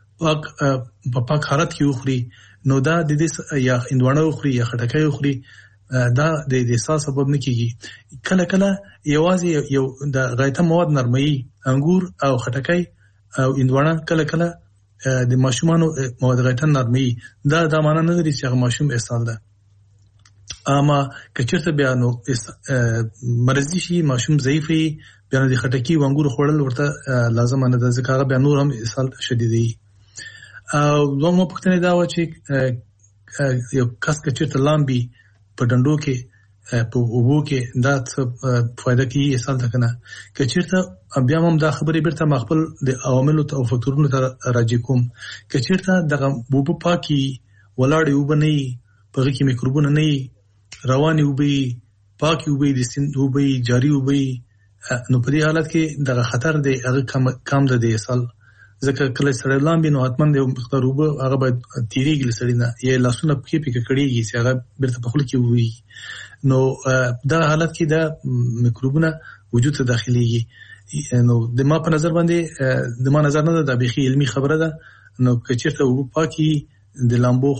پاک حالت کې خوري، نو دا د دې یا هندوانه خوري یا خټکۍ خوري دا د اسهال سبب نه کیږي. کله کله یوازې یو د غایطه مواد نرمي انګور او خټکۍ او هندوانه کله کله د ماشومانو مواد غایطه نرمي دا معنی نه لري چې هغه ماشوم اسهال ده. اما که چېرته بیا نو مرضی شي، ماشوم ضعیفي، بیا د خټکۍ او انګور خوړل ورته لازم نه ده ځکه هغه بیا نور هم اسهال شدیدي. او دومره پوښتنه دا و چې یو کس که چېرته لامبي په ډنډو کې په اوبو کې دا څه فائدہ کوي اسهال ته کنه. که چېرته بیا هم دا خبرې بیرته مخبل د عواملو او فکتورونو ته راځي کوم. که چېرته دغه اوبه پاکي ولاړې اوبه نه وي، په هغې کې میکروبونه نه وي، روانې اوبه وي، پاکې اوبه وي، د سیند اوبه وي، جاري اوبه وي، نو په دې حالت کې دغه خطر دی هغه کم ده د اسهال. ځکه کله سړی لامبي نو حتماً د یو مقدار اوبه هغه باید تېرېږي له سړي نه، یا لاسونه پښې پکې کړېږي چې هغه بیرته په خوله کې ووي. نو دا حالت کې دا میکروبونه وجود ته داخليږي. نو د ما په نظر باندې د ما نظر نه ده بیخي علمي خبره ده. نو که چېرته اوبه پاکي د لامبو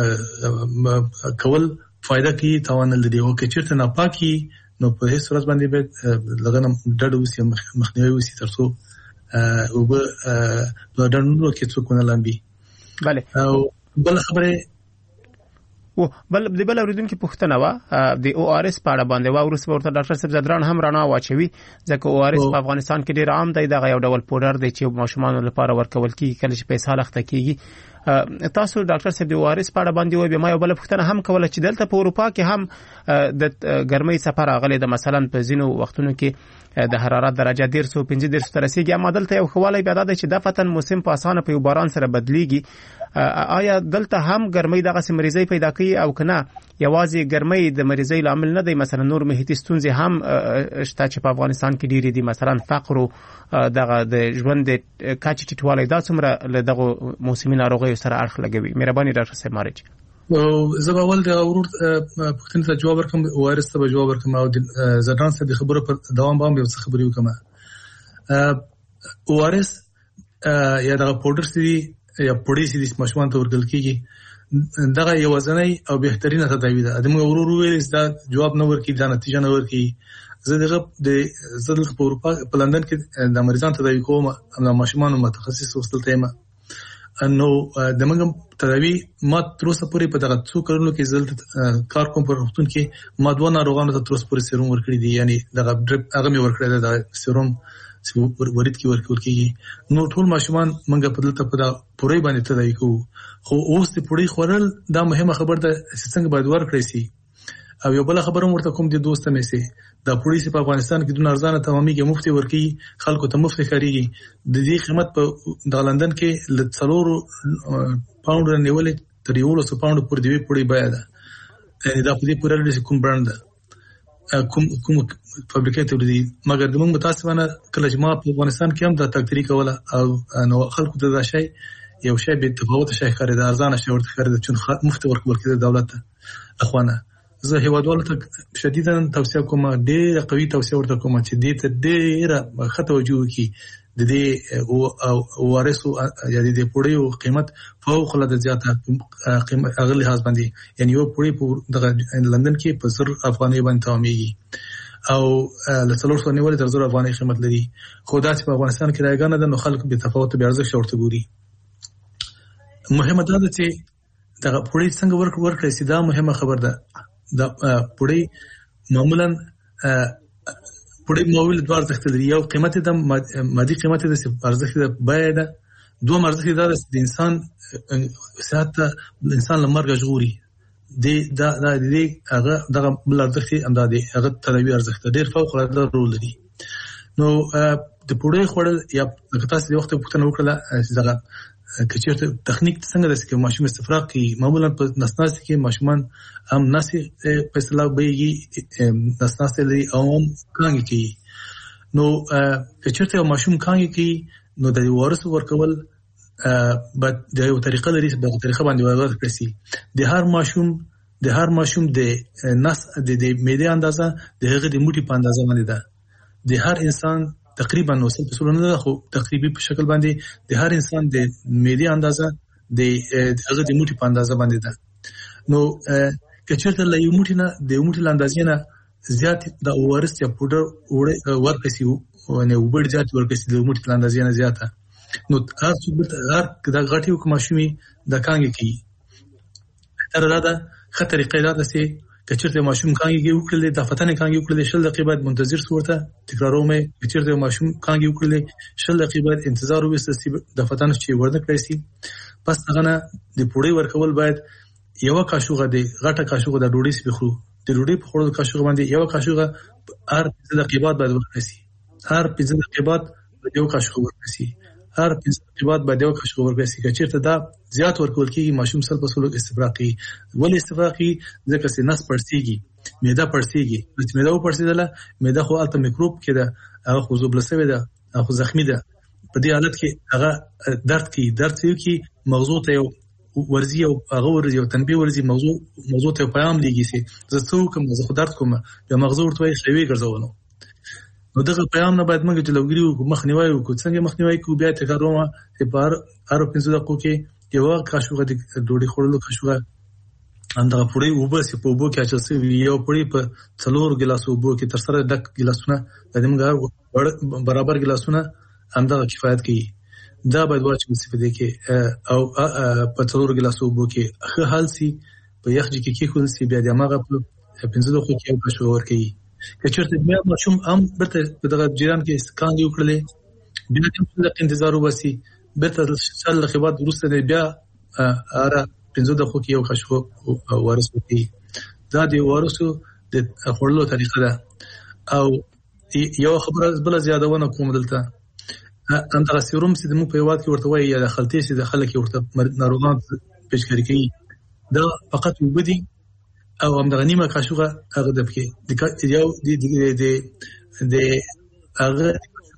کول فائدہ کوي، تاوان نه لري. او که چېرته ناپاکي نو په هیڅ صورت باندې باید لږه ډډه وسي، مخنیوي وسي ترڅو اوبه د ډنډونو کې څوک نه لامبي. بله. او بل خبره و بل اوریدونکو پوښتنه وا د او ار اس په اړه باندې وا ورسره ورته ډاکټر صاحب زدران هم رانا واچوي ځکه او ار اس په افغانستان کې ډیر عام دی دغه یو ډول پودر دی چې ماشومان لپاره ورکول کیږي کله چې پیسې لخته کیږي تاسو ډاکټر صاحب د او ار اس په اړه باندې وایي ما یو بل پوښتنه هم کوله چې دلته په اروپا کې هم د ګرمۍ سفر راغلي د مثلا په ځینو وختونو کې د حرارت درجه 115 تر رسیدي اما دلته یو خواله پیدا ده چې د فتن موسم په اسانه په باران سره بدلیږي آیا دلته هم ګرمۍ دغه سمریزي پیدا کوي او کنه یوازې ګرمۍ د مریضۍ لامل نه دی مثلا نور محیطي ستونزې هم شته چې په افغانستان کې ډېری دي مثلا فقر او دغه د ژوند د کچې ټیټوالی دا څومره له دغه موسمي ناروغیو سره اړخ لګوي مهرباني ډاکټر صاحب مارج زه به اول د ورور پوښتنې ته جواب ورکړم او ارس ته جواب ورکړم او د زدان صاحب خبره په دوام باندې یو څه خبرې وکم او ارس یا د پودر سي یا پوډي سي د مشومان ته ورګل کیږي دغه یو ځنۍ او بهترینه تداوی ده د موږ ورور ویل دا جواب نه ورکړي دا نتیجه نه ورکړي زه دغه په اروپا په لندن کې د مریضان تداوی کوم د مشومان متخصص وستلته ما انه د موږ تداوی ما تر اوسه پورې په دغه څو کارونو کې زلت کار کوم پر وختون کې ما دوه ناروغانو ته تر اوسه پورې سیروم ورکړي دي یعنی دغه ډریپ هغه مې ورکړی د سیروم ورید کې ورکول کېږي نو ټول ماشومان منګه په دلته په پوره باندې تداوی کوو خو اوس د پوره خورل دا مهمه خبر ده چې څنګه باید ورکړی شي او یو بل خبره ورته کوم د دوست مې سي دا پوره سي په افغانستان کې د ارزانه تمامي مفتي ورکي خلکو ته مفتي خاريږي د دې قیمت په د لندن کې ل 4 پاوند نیولې تر 100 پاوند پر دی پوره بیا ده یعنی دا په دې پوره لري کوم برند ده کوم فابریکیټ دي مګر د موږ متاسفانه کله چې ما په افغانستان کې هم د تقديري کوله او نو خلکو ته دا شی یو شی به تفاوت شي خرید ارزانه شي ورته خرید چې مفت ورکول کېده دولت اخوانه زه هیوادوالو ته شدیدا توصیه کوم ډېر قوي توصیه ورته کوم چې دې ته ډېر خطر وجو کی د دې او وارثو یا د دې پوړیو قیمت فوق العاده زیاته قیمت اغلی لحاظ باندې یعنی یو پوړی په دغه لندن کې په 100 افغانۍ باندې تمامېږي او له 300 نیولې تر 100 افغانۍ قیمت لري خو دا چې په افغانستان کې راګانه ده نو خلک به تفاوت به ارزښت ورته ګوري مهمه ده چې دغه پوړی څنګه ورکړي سي دا مهمه خبر ده دا پوړی معمولا پوړی مویل دوه ارزښت لري یو قیمت د مادي قیمت د ارزښت د بیه ده دوه ارزښت د انسان صحت انسان لمرګ ژغوري د هغه دغه بل ارزښت اندازې هغه تداوی ارزښت ډیر فوق العاده رول لري نو د پوړی خوړل یا تاسو د وخت پوښتنه وکړه دغه کچېرته تخنیک څنګه د سکه ماشوم استفراغ کی معمولا په نسناس کې ماشومان هم ناسي په اصطلاح بیږي نسناس لري او کانګي کی نو کچېرته ماشوم کانګي کی نو د ورث ورکول بعد د یو طریقه لري په طریقه باندې ورکړي د هر ماشوم د نس د معده اندازه د هغه د موټي په اندازه باندې ده د هر انسان تقریبا نو څه په سلونه ده خو تقریبي په شکل باندې د هر انسان د معده اندازه د هغه د موټي په اندازه باندې ده نو کچېرته له یو موټي نه د یو موټي اندازې نه زیات د ورث یا پودر ورکسي او نه وبړ زیات ورکسي د موټي اندازې نه زیاته نو هر د غټیو کومشمي د کانګي کی تر دا خطر قیدات سي کچېرته ماشوم کانګي وکړل د فتنه کانګي وکړل شل دقیقې بعد منتظر صورته تکرارومه کچېرته ماشوم کانګي وکړل شل دقیقې بعد انتظار وسته د فتنه چې ورنه کړی سي پس هغه نه د پوړی ورکول باید یو کاشوغه دی غټه کاشوغه د ډوډۍ سپخرو د ډوډۍ په خوړلو کاشوغه باندې یو کاشوغه هر 15 دقیقې بعد ورکړي هر 15 دقیقې بعد یو کاشوغه ورکړي هر 15 دقیقې بعد باید یو کاشوغه ورکړي کچېرته دا زیات ورکول کیږي ماشوم سل په سلوک استفراقي ول استفراقي ځکه چې نس پړسيږي معده پړسيږي چې معده پړسيدله معده خو الته میکروب کې ده هغه خو زوبلسوي ده هغه زخمی ده په دې حالت کې هغه درد کوي مغزو ته یو ورزي او هغه ورزي او تنبيه ورزي موضوع ته پیغام لګي سي زه څو کوم زه خو درد کوم یا مغزو ورته خوي ګرځولو نو دغه پیغام نه باید موږ جلوګری او مخنیوي او څنګه مخنیوي کو بیا تکرارومه چې بار هر 15 دقیقو کې یو کاشوغه د ډوډۍ خورلو کاشوغه اندغه پوری وبسي په وبو کې اچسي یو پوری په 4 ګلاس وبو کې تر سره ډک ګلاسونه د موږ برابر ګلاسونه اندغه کفایت کوي دا باید واچو چې په دې کې او په 4 ګلاس وبو کې ښه حل سي په یخ کې خول سي بیا د ماغه په 15 دقیقو کې یو کښو ورکي که چیرته بیا ماشوم هم برته په دغه جریان کې سکان دی وکړلې بیا د انتظار وباسي برته شل خبرت ورسته بیا اره 15 دقیقو کې یو کښو ورسوي دا دی ورسو د خورلو طریقه ده او یو خبره بل زیادونه کوم دلته انده سیروم چې د مو په یواد کې ورته وایي یا د خلطې چې د خلک ورته ناروغان پیشکاری کوي دا فقط وبدي او هم د غنیمه کاشوغه هغه د پکې یو د هغه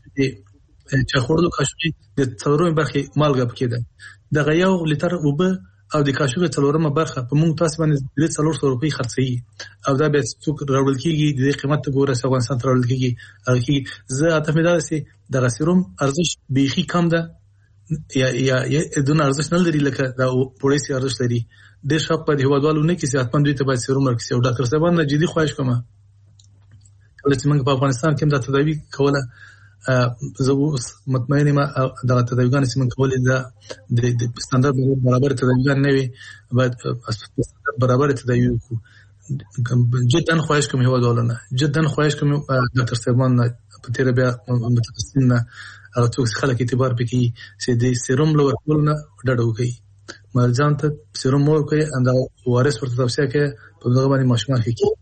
د چخوردو کاشوغي د څلورمه برخه مالګه پکې ده د غیاو لیټر وب او د کاشوغه څلورمه برخه په مونږ تاسو باندې 300 روپۍ خرڅي او دا به څوک راوړل کیږي د قیمت ګوره افغانستان راوړل کیږي هغه کې زه اته مې دا سي د غسیروم ارزش بیخي کم ده یا دونه ارزش نه لري لکه دا پولیسي ارزش لري د شپ په هیوادوالو نه کې سیاست مند دوی ته باید سیروم ورکړي او ډاکټر صاحب نه جدي خواهش کوم کله چې موږ په افغانستان کې د تداوی کوله زه مطمئن یم دا تداویګان چې موږ کولې د ستاندرد برابر تداویګان نه وي باید برابر تداوی وکړو جدا خواهش کوم هیوادوالو نه جدا خواهش کوم ډاکټر صاحب نه په تیر بیا متخصصین نه هغه څوک خلک اعتبار پکې چې د سیروم لور کول نه ډډه وکړي مرجان ته سیروم ورکوي انده وارث ورته توصیه کوي په دغه باندې ماشومان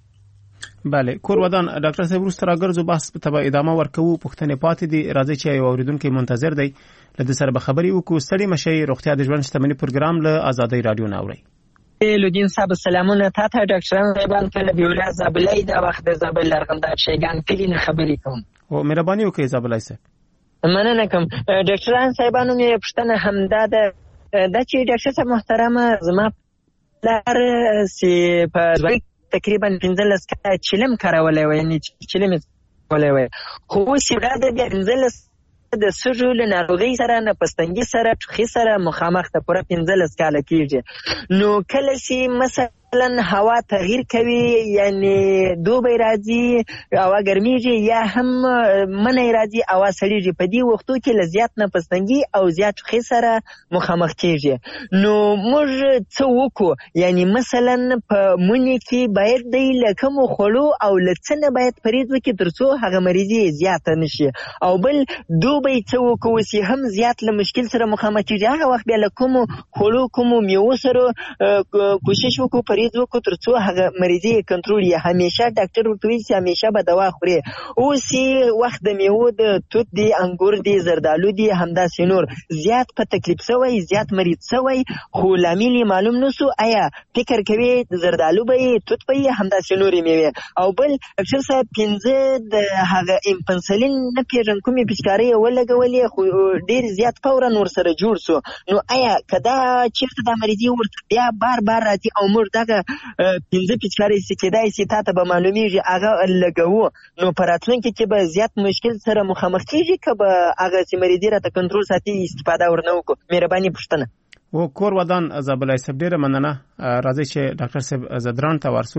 کې بله کور ودان ډاکټر صاحب روس تراګرزو بحث په ادامه ورکوو پښتنې پاتې دي راځي چې یو اوریدونکو منتظر دی لدې سره به خبري وکړو ستړي مشي روغتیا د ژوند شتمنۍ پروګرام له آزادۍ رادیو ناوړي لودین صاحب سلامونه تاسو ډاکټران صاحبان ته بیولا زابلای دا وخت زابل لرغنده شیګان کلی نه خبرې کوم او مهرباني وکړئ زابلای صاحب مننه کوم ډاکټران صاحبانو مې پښتنه همدا ده دا چې ډاکټر صاحب محترمه زما لار سی په تقریبا 15 کال چلم کارولای و یعنی چلم کولای و خو سی دا د 15 د سږو له ناروغۍ سره نه پستنګي سره ټوخي سره مخامخ ته پوره 15 کال کېږي نو کله چې مثلا هوا تغییر کوي یعنی دوبه راځي او ګرميږي یا هم منی راځي او سړیږي په دې وختو کې لزیات نه پستنګي او زیات ټوخي سره مخامخ کېږي نو موږ څه وکړو یعنی مثلا په مونږ کې باید د لکم خلو او لڅنه باید پریز وکړي ترڅو هغه مریضي زیات نشي او بل دوبه څه وکړو چې هم زیات له مشکل سره مخامخ کېږي هغه وخت بیا لکم خلو کوم میو سره کوشش وکړو پریز وکړو ترڅو هغه مریضي کنټرول یې همیشه ډاکټر ورته وایي چې همیشه به دوا خوري اوس وخت د میوه د توت دی انګور دی زردالو دی همداسې نور زیات په تکلیف شوی زیات مریض شوی خو لامل معلوم نشو آیا فکر کوي زردالو به توت به همداسې نور میوه او بل اکثر صاحب 15 د هغه امپنسلین نه پیژن کومې پچکاري ولګولې خو ډیر زیات فورا نور سره جوړ شو نو آیا کدا چیرته د مریضي ورته بیا بار راځي او موږ دغه 15 پچکاري چې کېدای شي تاسو به معلومیږي هغه لګوو نو پراتلونکي کې به زیات مشکل سره مخامخ کیږي که به هغه چې مریضي راته کنټرول ساتي استفاده ورنه وکړو مهرباني پوښتنه و کور ودان زابلای صاحب ډیره مننه راځي چې ډاکټر صاحب زدران ته ورسو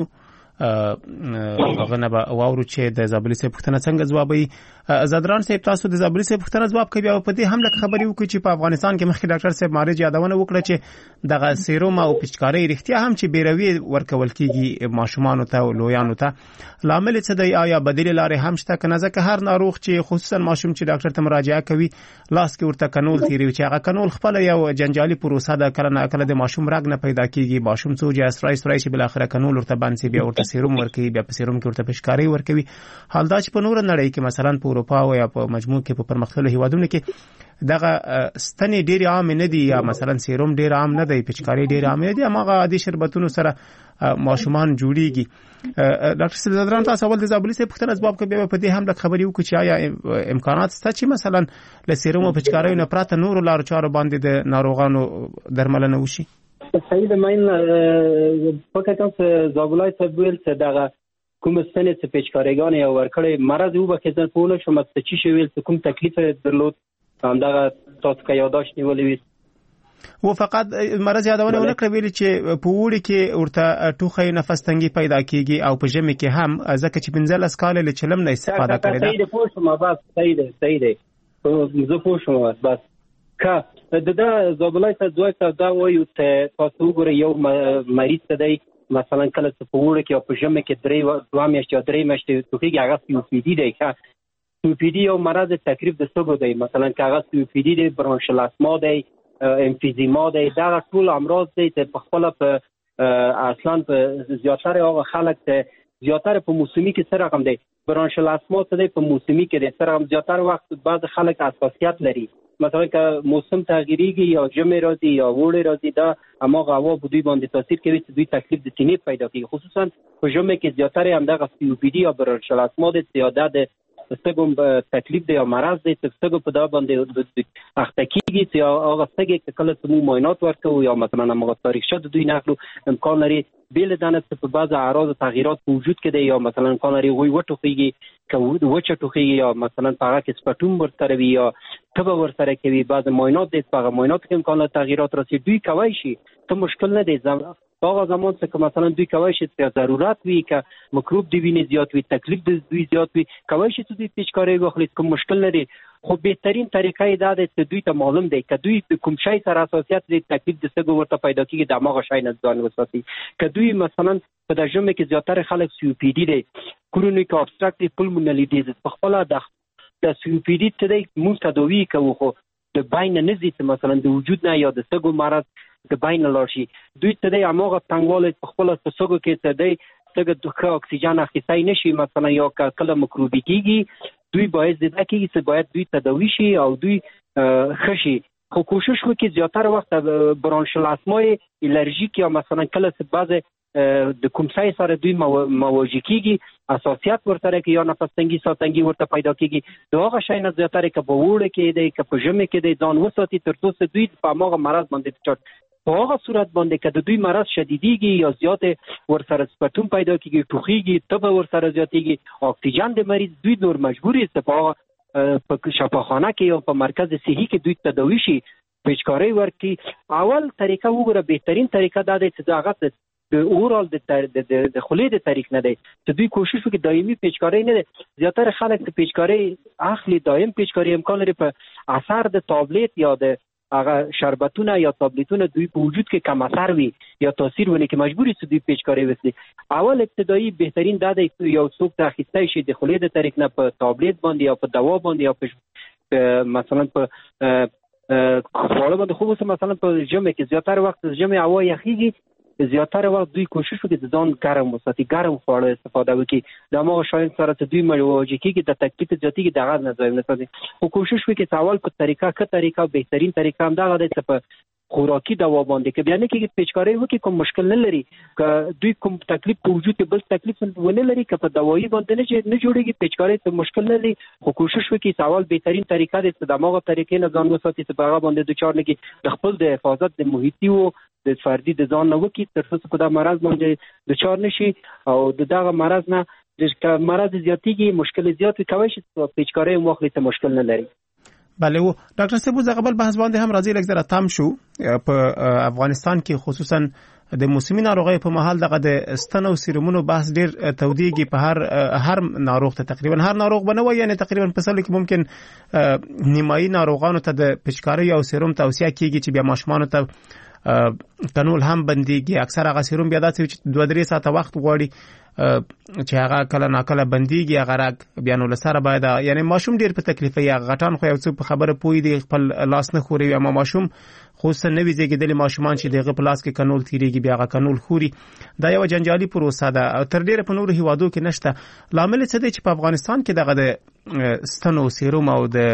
غنه به واورو چې د زابلی صاحب پښتنه څنګه جوابي زدران صاحب تاسو د زابلی صاحب پښتنه جواب کوي او په دې هم لکه خبري وکړي چې په افغانستان کې مخکې ډاکټر صاحب مارج یادونه وکړه چې دغه سیروم او پچکاري رښتیا هم چې بیروي ورکول کیږي ماشومان ته او لویانو ته لامل څه دی آیا بدیل لارې هم شته کنه ځکه هر ناروغ چې خصوصا ماشوم چې ډاکټر ته مراجعه کوي لاس کې ورته قانون تیری چې هغه قانون خپل یو جنجالي پروسه ده کله نه کله د ماشوم رګ نه پیدا کیږي ماشوم څو جاسرای چې بل اخره قانون ورته باندې بیا ورته سیروم ورکوي بیا په سیروم کې ورته پچکاري ورکوي حال دا چې په نور نړۍ کې مثلا په اروپا او یا په مجموع کې په پرمختللو هیوادونو کې دغه ستنې ډېر عام نه دي یا مثلا سیروم ډېر عام نه دی پچکاري ډېر عام نه دي هغه عادي شربتونو سره ماشومان جوړيږي ډاکټر سیدران تاسو ول د زابلی صاحب پختن اسباب کې به په دې هم د خبري وکړي چې آیا امکانات شته چې مثلا له سیروم او پچکاري نه پراته نور لار چارو باندې د ناروغانو درملنه وشي صحیح د ماین فقط تاسو زابلای ته ویل چې دغه کوم ستنې چې پچکاریګان یې ورکړې مرز یو بکه ځن په ونه شو مت چې شی ویل کوم تکلیف درلود همدغه تاسو کې یاداشت نیولې و فقط مرز یادونه ونکړه ویل چې په وړي کې ورته ټوخی نفس تنګي پیدا کیږي او په ژمي کې هم ځکه چې 15 کال له چلم نه استفاده کړی دا صحیح پوه شوم بس صحیح دی زه پوه شوم بس کا د زابلای ته دوه دا وایو ته تاسو وګورئ یو مریض ته دی مثلا کله په وړه کې او په ژمه کې 2 میاشتې او 3 میاشتې توخیږي هغه COPD دی. COPD یو مرض تقریب د سږو دی. مثلا کاغذ COPD دی، برونشل اسما دی، امفیزیما دی، دا ټول امراض دی چې په خپل په اصلا په زیاتره هغه خلک ته زیاتره په موسمي کې سره رقم دی. برونشل اسما څه دی؟ په موسمي کې دی سره زیاتره وخت بعض خلک حساسیت لري. مثلا که موسم تغییریږي یا ژمي راځي یا وړي راځي، دا هماغه هوا په دوی باندې تاثیر کوي چې دوی تکلیف د سینې پیدا کوي. خصوصا په ژمي کې زیاتره همدغه COPD یا برونشل اسما د زیاده د ستګو تکلیف دی یا مرض دی چې ستګو په دا باندې اخته کیږي چې هغه ستګي کله چې مو معاینات ورکوو یا مثلا هغه تاریخچه د دوی نقل امکان لري بیل دانه په بعض اعراض تغییرات په وجود کې دی یا مثلا امکان لري وي وټوخیږي وچه ټوخیږي یا مثلا هغه کې سپټوم ورسره وي یا تبه ورسره کوي. بعض معاینات د هغه معاینات کې امکان لري تغییرات راسي. دوی کوي شي ته مشکل نه دی هغه زمان څخه مثلا دوی کوي شي چې ضرورت وي که مکروب دی ویني زیات وي تکلیف د دوی زیات وي کوي شي چې دوی پیچکاري واخلي کوم مشکل نه دی. خو بهترین طریقه دا ده چې دوی ته معلوم دی که دوی د کوم شی سره حساسیت لري تکلیف د سږو ورته پیدا کیږي د هغه شی نه ځان وساتي. که دوی مثلا په د ژمي کې زیاتره خلک COPD دی کرونیک ابستراکټیو پلمونري ډیزیز په خپل د COPD ته دی موږ تداوی کوو خو د باین نه زی مثلا د وجود نه یا د سږو مرض د باین لاشي دوی ته دی هغه څنګهواله په خپل سږو کې ته دی سږو د اکسیجن اخیستای نشي مثلا یا کله مکروبي کیږي دوی باید زده کیږي چې باید دوی تداوی شي او دوی خشي. خو کوشش وکړي زیاتره وخت برونشل اسمای الرژیک یا مثلا کله چې بعض د کوم ځای سره دوی مواجه کیږي اساسیات ورته کې یا نفس تنګي ساتنګي ورته پیدا کیږي دا هغه شی نه زیاتره کې په وړه کې دی که په ژمه کې دی ځان وساتي تر څو دوی په هغه مرض باندې چټ په هغه صورت باندې که د دوی مرض شدیدیږي یا زیات ورسره سپټوم پیدا کیږي ټوخیږي تبه ورسره زیاتیږي اکسیجن د مریض دوی نور مجبوري است په شفاخانه کې یا په مرکز صحي کې دوی تداوی شي پیچکاری ورکی. اول طریقه وګوره بهترین طریقه دا دی چې هغه د اورال د خولې د طریق نه دی چې دوی کوشش وکړي دایمي پیچکاری نه دی. زیاتره خلک د پیچکاری اخلي دایم پیچکاری امکان لري په اثر د تابلیت یا د هغه شربتونه یا تابلیتونه دوی په وجود کې کم اثر وي یا تاثیر ونه کې مجبوري چې دوی پیچکاری وکړي. اول ابتدایي بهترین دا دی یو څوک ته اخیستی شي د خولې د طریق نه په تابلیت باندې یا په دوا باندې یا په مثلا په خواړه باندې. خو مثلا په ژمي کې زیاتره وخت ژمي هوا یخیږي زیاتره وخت دوی کوشش وکړي د ځان ګرم وساتي ګرم خواړه استفاده وکړي د هغه شاین سره چې دوی مواجه کیږي د تکلیف زیاتیږي دغه نه ځای نه ساتي. خو کوشش وکړي چې اول په طریقه بهترین طریقه هم دغه دی چې په خوراکي دوا باندې کې بیا نه کېږي پیچکاری وکړي کوم مشکل نه لري که دوی کوم تکلیف په وجود کې بل تکلیف ونه لري که په دوايي باندې نه جوړيږي پیچکاری ته مشکل نه لري. خو کوشش وکړي چې اول بهترین طریقه دی چې د هغه طریقې نه ځان وساتي چې هغه باندې د چار نه کې د خپل د حفاظت د محیطي او د فردي د ځان نه وکړي تر څو په دا مرض باندې د چار نشي او دغه مرض نه د مرض زیاتیږي مشکل زیات کوي چې پیچکاری واخلي ته مشکل نه لري. بله و ډاکټر صاحب زه قبل بحث باندې هم راځي لکه زره تام شو په افغانستان کې خصوصا د موسمي ناروغۍ په محل دغه د ستنو سیرومونو بحث ډیر تودیږي په هر ناروغ ته تقریبا هر ناروغ بنوي یعنی تقریبا په سل کې ممکن نیمایي ناروغانو ته د پچکاري او سیروم توصیه کیږي چې بیا ماشومان ته قانون هم بنديږي. اکثر هغه سیروم بیا داسې چې 2-3 ساعته وخت غواړي چې هغه کله ناکله بنديږي هغه راګ بیا نو لسره باید یعنی ماشوم ډیر په تکلیف یا غټان خو یو څه په خبره پوي دی خپل لاس نه خوري اما ماشوم خصوصا نوې زیږیدلي ماشومان چې دغه پلاس کې قانون تیریږي بیا هغه قانون خوري دا یو جنجالي پروسه ده او تر ډیره په نورو هیوادو کې نشته. لامل څه دی چې په افغانستان کې دغه د ستنو سیروم او د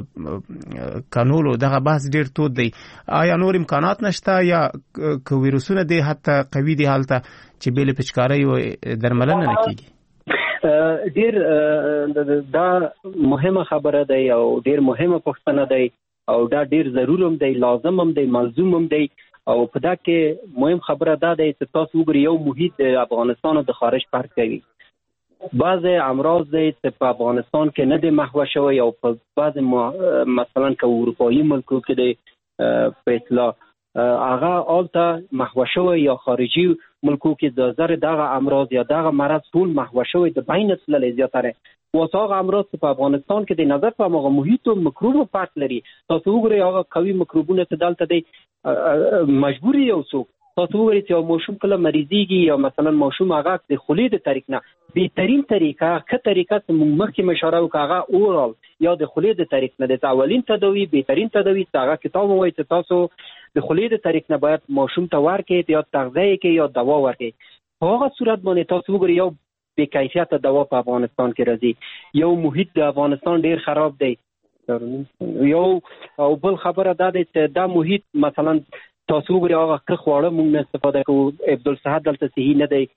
قانون دغه بحث ډیر تود دی؟ آیا نور امکانات نشته یا که ویروسونه دي حتی قوي دي حالت چې بیل پچکاري او درملنه نه کیږي؟ ډیر دا مهمه خبره ده او ډیر مهمه پوښتنه ده او دا ډیر ضروري هم دی لازم هم دی ملزوم هم دی. او په دا کې مهم خبره ده چې تاسو وګورئ یو محیط د افغانستان او د خارج فرق کوي. بعض امراض دی چې په افغانستان کې نه دی محو شوی او په بعض مثلا که اروپایي ملکو کې دی په اطلاع هغه آلته محو شوی یا خارجي ملکو کې د زر دغه امراض یا دغه مرض ټول محو شوی د بین تللی زیاتره واسه هغه امراض په افغانستان کې د نظر په هغه محیط او مکروب فرق لري. تاسو وګورئ هغه قوي مکروبونه چې دلته دی مجبوري یو څوک تاسو وګورئ چې یو ماشوم کله مریضيږي یا مثلا ماشوم هغه د خولې د طریق نه بهترین طریقه چې موږ مخکې اشاره وکړه هغه اورال یا د خولې د طریق نه د اولین تداوی بهترین تداوی هغه کتاب وایي چې تاسو د خولې د طریق نه باید ماشوم ته ورکړئ یا تغذیه کې یا دوا ورکړئ. په هغه صورت باندې تاسو وګورئ یو بې کیفیت دوا په افغانستان کې راځي، یو محیط د افغانستان ډیر خراب دی، یو او بل خبره دا ده چې دا محیط مثلا تاسو وګورئ هغه که خواړه موږ نه استفاده کوو عبدالصحت دلته صحیح نه دی،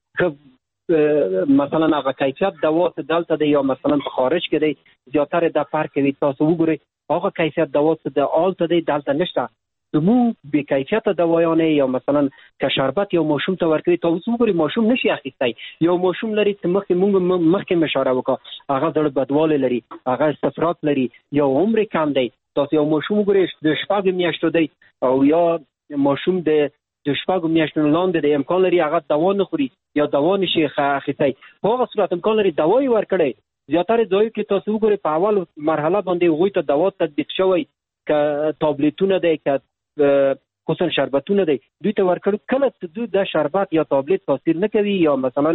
مثلا هغه کیفیت دوا دلته دی یا مثلا په خارج کې دی زیاتره دا فرق کوي. تاسو وګورئ هغه کیفیت دوا د آلته دی دلته نشته. زموږ بې کیفیته دوايانې یا مثلا که شربت یو ماشوم ته ورکوي تاسو وګورئ ماشوم نشي اخیستی. یو ماشوم لري چې مخکې اشاره وکړه هغه زړه بدوالی لري، هغه استفراط لري، یا عمر کم دی. تاسو یو ماشوم وګورئ د 6 میاشتو دی او یا ماشوم د 6 میاشتو لاندې د امکان لري هغه دوا نه خوري یا دوا نشي اخیستی. په هغه صورت امکان لري دوا یې ورکړئ. زیاتره ځایو کې تاسو وګورئ په اول مرحله باندې هغوی ته دوا تطبیق شوی که تابلیتونه دی که خصوصا شربتونه دی دوی ته ورکړو. کله چې دوی د شربت یا تابلیت تاثیر نه کوي یا مثلا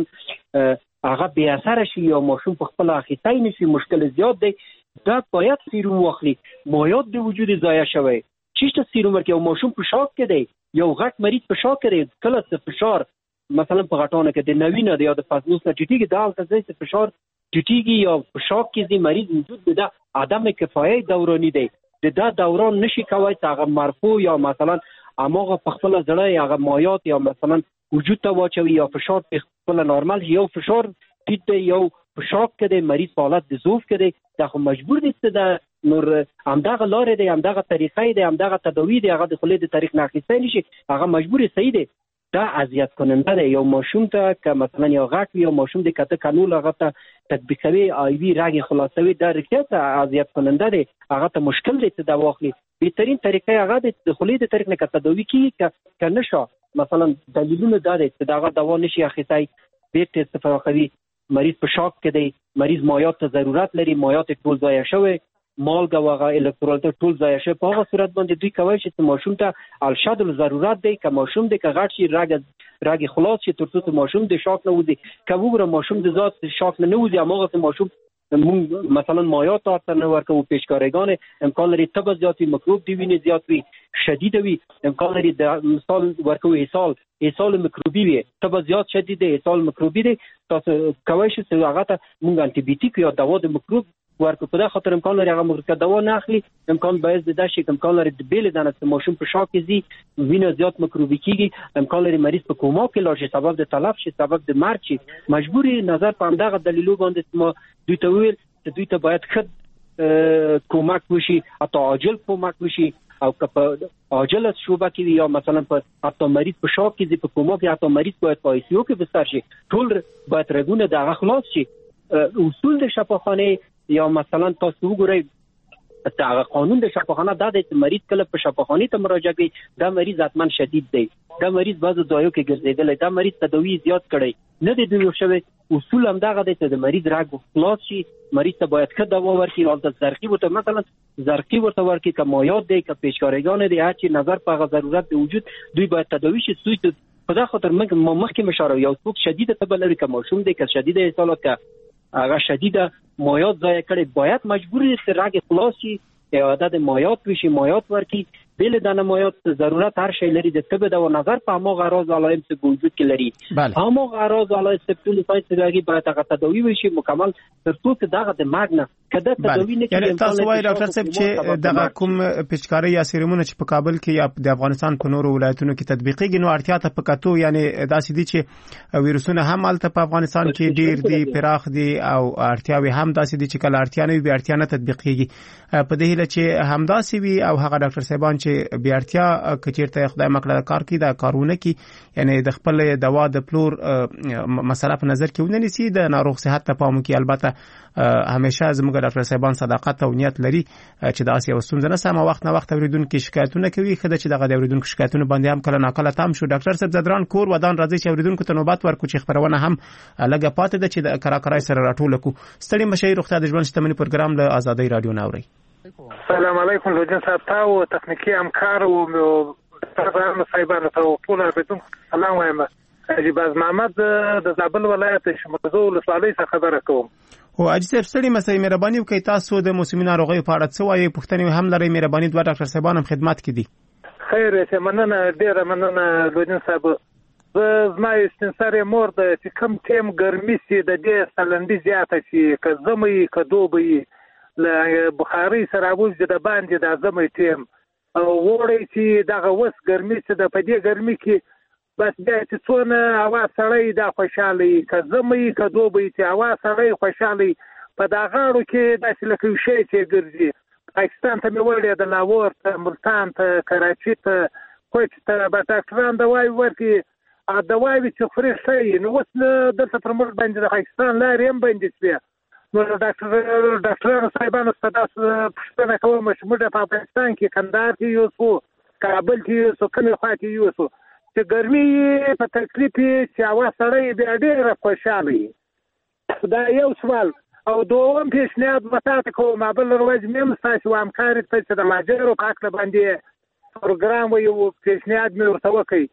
هغه بې اثره شي یا ماشوم په خپل اخیستی نشي مشکل زیات دی، دا باید سیروم واخلي. مایعات د وجود ضایع شوی چیشته سیروم ورکړي. یو ماشوم په شاک کې دی، یو غټ مریض په شاک کې دی، کله چې فشار مثلا په غټانه کې د نوینه دی یا د فازموس نه ټیټیږي دا هلته ځای چې فشار ټیټیږي یا په شاک کې دی مریض وجود دی، دا عدم کفایت دورانی دی. دا دوران نشي کوي چې هغه مرفوع یا مثلا هغه په خپل زړه یا هغه مایعات یا مثلا وجود ته واچوي یا فشار په خپل نورمال یو فشار ټیټ دی یو په شاک کې دی مریض په حالت د ضعف کې دی، دا خو مجبور دي چې د نور همدغه لارې دی همدغه طریقې دی همدغه تداوی دی هغه د خولې د طریق نه اخیستی نشي، هغه مجبور صحیح دی. دا اذیت کننده دی. یو ماشوم ته که مثلا یو غټ وي یو ماشوم د کته کانول هغه ته تطبیقوي آی وي راګي خلاصوي دا رښتیا اذیت کننده دی، هغه ته مشکل دی چې دا واخلي. بهترین طریقه هغه د خولې د طریق نه که تداوی کیږي که نشه مثلا دلیلونه دا دی چې دغه دوا نشي اخیستی بیرته استفاده کوي. مریض په شاک کې دی، مریض مایعات ته ضرورت لري، مایعات ټول ضایع شوی، مالګه او هغه الکترولایت ټول ضایع شوی. په هغه صورت باندې دوی کولی شي چې ماشوم ته الشد ضرورت دی که ماشوم دی که غټ شي راګې خلاص شي تر څو چې ماشوم د شاک نه وځي. که وګورم ماشوم د ذات شاک نه وځي هماغسې ماشوم مونږ مثلا مایعات ورته نه ورکوو، پیشکارګانې امکان لري تبه زیات وي، مکروب د وینې زیات وي، شدیده وي، امکان لري د مثال ورکوو اسهال مکروبي وي، تبه زیات شدید دی اسهال مکروبي دی. تاسو کولی شئ چې هغه ته مونږ انټي بیوټیک یا دوا د مکروب ورکو. په دا خاطر امکان لري هغه مکروب دوا نه اخلي، امکان باید د داسې امکان لري د بیل دانه چې ماشوم په شاک کې زی وینه زیات مکروبي کیږي، امکان لري مریض په کوما کې لاړ شي، سبب د تلف شي، سبب د مرګ شي. مجبوري نظر په همدغه دلیلو باندې ما دوی ته ویل چې دوی ته باید ښه کومک وشي، حتی عاجل کومک وشي او که په عاجله شوبه کې یا مثلا په حتی مریض په شاک کې زی په کوما کې حتی مریض باید په آی سی یو کې بستر شي، ټول باید رګونه دغه خلاص شي. اصول د شفاخانه یا مثلا تاسو وګورئ هغه قانون د شفاخانه دا دی چې مریض کله په شفاخانه ته مراجعه کوي دا مریض حتما شدید دی، دا مریض بعضو ځایو کې ګرځیدلی، دا مریض تداوی زیات کړی نه دی دوی شوی. اصول همدغه دی چې د مریض رګ خلاص شي، مریض ته باید ښه دوا ورکړي، هلته زرقي ورته مثلا زرقي ورته ورکړي که مایعات دی که پیشکارګانې دی هر چی نظر په هغه ضرورت د وجود دوی باید تداوی شي. په دا خاطر مخکې اشاره یو څوک شدیده تبه لري که ماشوم دی که شدیده اسهالات که هغه شدیده مایعات ضایع کړي باید مجبور دي چې رګ خلاص شي یا عدد مایعات وشي، مایعات ورکړي. بیل دانه مایعات ضرورت هر شی لري د طب د نظر په هماغه اعراض علائم چې وجود کې لري هماغه اعراض علائم چې ټول سایت لري باید هغه تداوی وشي مکمل تر څو چې دغه د مرګ نه کده تداوی نه کیږي. تاسو وايي ډاکټر صاحب چې دغه کوم پیچکاري یا سیرومونه چې په کابل کې یا د افغانستان په نورو ولایتونو کې تطبیقيږي نو اړتیا ته پکاتو یعنی داسې دي چې ویروسونه هم الته په افغانستان کې ډیر دي پراخ دي او اړتیاوي هم داسې دي چې کله اړتیا نه وي اړتیا نه تطبیقيږي. په دې هیله چې همداسې وي او هغه ډاکټر صاحبان چې بیا اړتیا کچیرته خدای مکړه کار کوي دا کارونه کوي یعنی د خپل دوا د پلور مسله په نظر کې ونیسي د ناروغ صحت ته پام کوي. البته همیشه زموږ ډاکټر صاحبان صداقت او نیت لري چې دا اسی وسوم نه سم وخت نه وخت اوریدونکو شکایتونه کوي خدای چې دغه اوریدونکو شکایتونه باندې هم کله ناکله تام شو. ډاکټر صاحب زدران کور ودان راځي چې اوریدونکو ته نوبت ورکو چې خبرونه هم لګه پاتې ده چې د کراکرای سره راټول کو. ستړي مشه روغتیا د ژوند شتمنۍ پروګرام له آزادۍ رادیو ناوړي. السلام علیکم لوجن صاحب تاسو تخنیکی همکار او تاسو صاحبانو ته ټول اوریدونکو سلام وایم. حاجی باز محمد د زابل ولایت شمرزو ولسوالۍ څخه خبره کوم. او حاجی صاحب ستړي مسئله مهرباني وکړئ، تاسو د موسمي ناروغیو په اړه څه وایي؟ پوښتنې هم لرئ؟ مهرباني دوه ډاکټر صاحبان هم خدمت کې دي. خیر شه، مننه، ډیره مننه لودین صاحب. زما استنسار مور د چې کم ټیم ګرمي سي د دې سلندي زیاته شي، که زمي که دوبي له بخاري سره وځي د باندې د زمي ټیم او وړي چې دغه وس ګرمي چې د پدې ګرمي کې بس بیا چې څونه هوا سړی د خوشحالي، که زمي که دوبي چې هوا سړی خوشحالي په دغاړو کې داسې لکه شي چې ګرځي. پاکستان ته مې وړي د لاهور ته، ملتان ته، کراچي ته، کوچ ته به ډاکټران دوايي ورکړي، دوايي چې خوري شي. نو اوس دلته پر موږ باندې د پاکستان لارې هم بندې شوې. نو ډاکټرانو صاحبانو څخه تاسو پوښتنه کوم چې موږ په افغانستان کې کندهار کې یوسو، کابل کې یوسو، کومې خوا کې یوسو چې ګرمي په تکلیف چې هوا سړی بیا ډېره خوشحاله. دا یو سوال. او دوم پیشنهاد وتاته کوم بل ورځ مې ستاسو همکاري ته چې د ماجرو په حق باندې پروګرام یو پیشنهاد مې ورته وکړ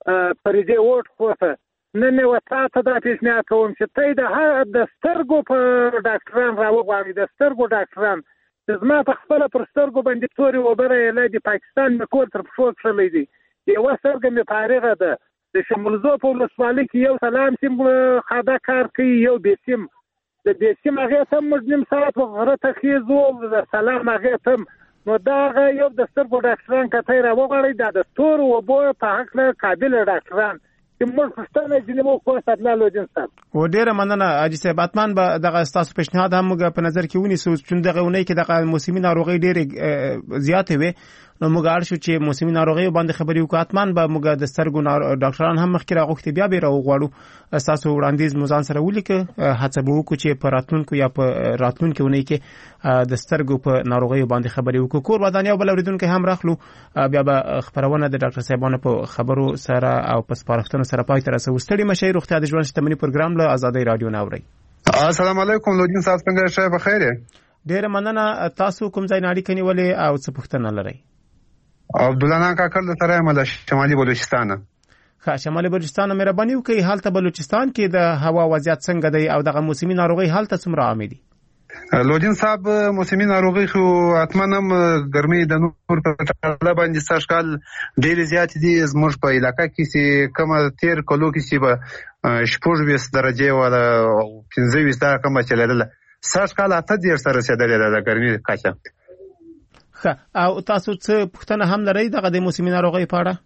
پر دې ووټ کوته. نن وتاته دا پیشنهاد کوم چې ته د سترګو په ډاکټران راوغواړي، د سترګو ډاکټران چې زما په خپل پر سترګو باندې توري وبره له د پاکستان مې کور تر پښو کړلې دي. یو سترګه مې فارغه ده. د شمولزو په ولسوالۍ کې یو سلام سیم خاده کار کوي، یو بیسیم د بیسیم هغه ته موږ نیم ساعت غره ته خېزو د سلام هغه ته. نو دا یو د سترګو ډاکټران کته راوغواړي، دا د ستورو وبو په حق له قابل ډاکټران چې موږ پښتنه جنمو کو ساتل لودین صاحب. و ډیره مننه حاجی صاحب. اتمان به دغه تاسو پیشنهاد هم موږ په نظر کې ونیسو چې دغه ونی کې دغه موسمي ناروغي ډېرې زیاتې وي. نو موږ اړ شو چې موسمي ناروغي باندې خبرې وکړو. اتمان به موږ د سترګو ډاکټران هم مخکې راغوښتي، بیا به راوغواړو. تاسو وړاندیز موزان سره ولیکه، هڅه به وکړو چې په راتلونکو یا په راتلونکو ونی کې د سترګو په ناروغي باندې خبرې وکړو. کور ودانیا بل اوریدونکو هم راخلو، بیا به خبرونه د ډاکټر صاحبانو په خبرو سره او په سپارښتنو سره پای ته رسو. ستړي مشه روغتیا د ژوند شتمنۍ پروګرام له آزادۍ رادیو ناوړي. السلام علیکم لودین صاحب، څنګه شې؟ بخیر. ډیره مننه. تاسو کوم ځای ناړي کني ولې او څه پوښتنه لرئ؟ عبدالله کاکل د سره مله شمالي بلوچستان. ښه، شمالي بلوچستان مهرباني وکړئ. حالت بلوچستان کې د هوا وضعیت څنګه دی او دغه موسمي ناروغي حالت څومره عام دي؟ لودین صاحب، موسمي ناروغي خو اتمنم ګرمي د نور په تړاو باندې سږکال ډېر زیات دي. زموږ په علاقې کې چې کومه تیر کلو کې چې به 24 درجه ولا 25 دا کومه چلیدله، سږکال 8 سره رسیدلې د ګرمي کچه. او تاسو څه پوښتنه هم لرئ دغه د موسمي ناروغي په اړه؟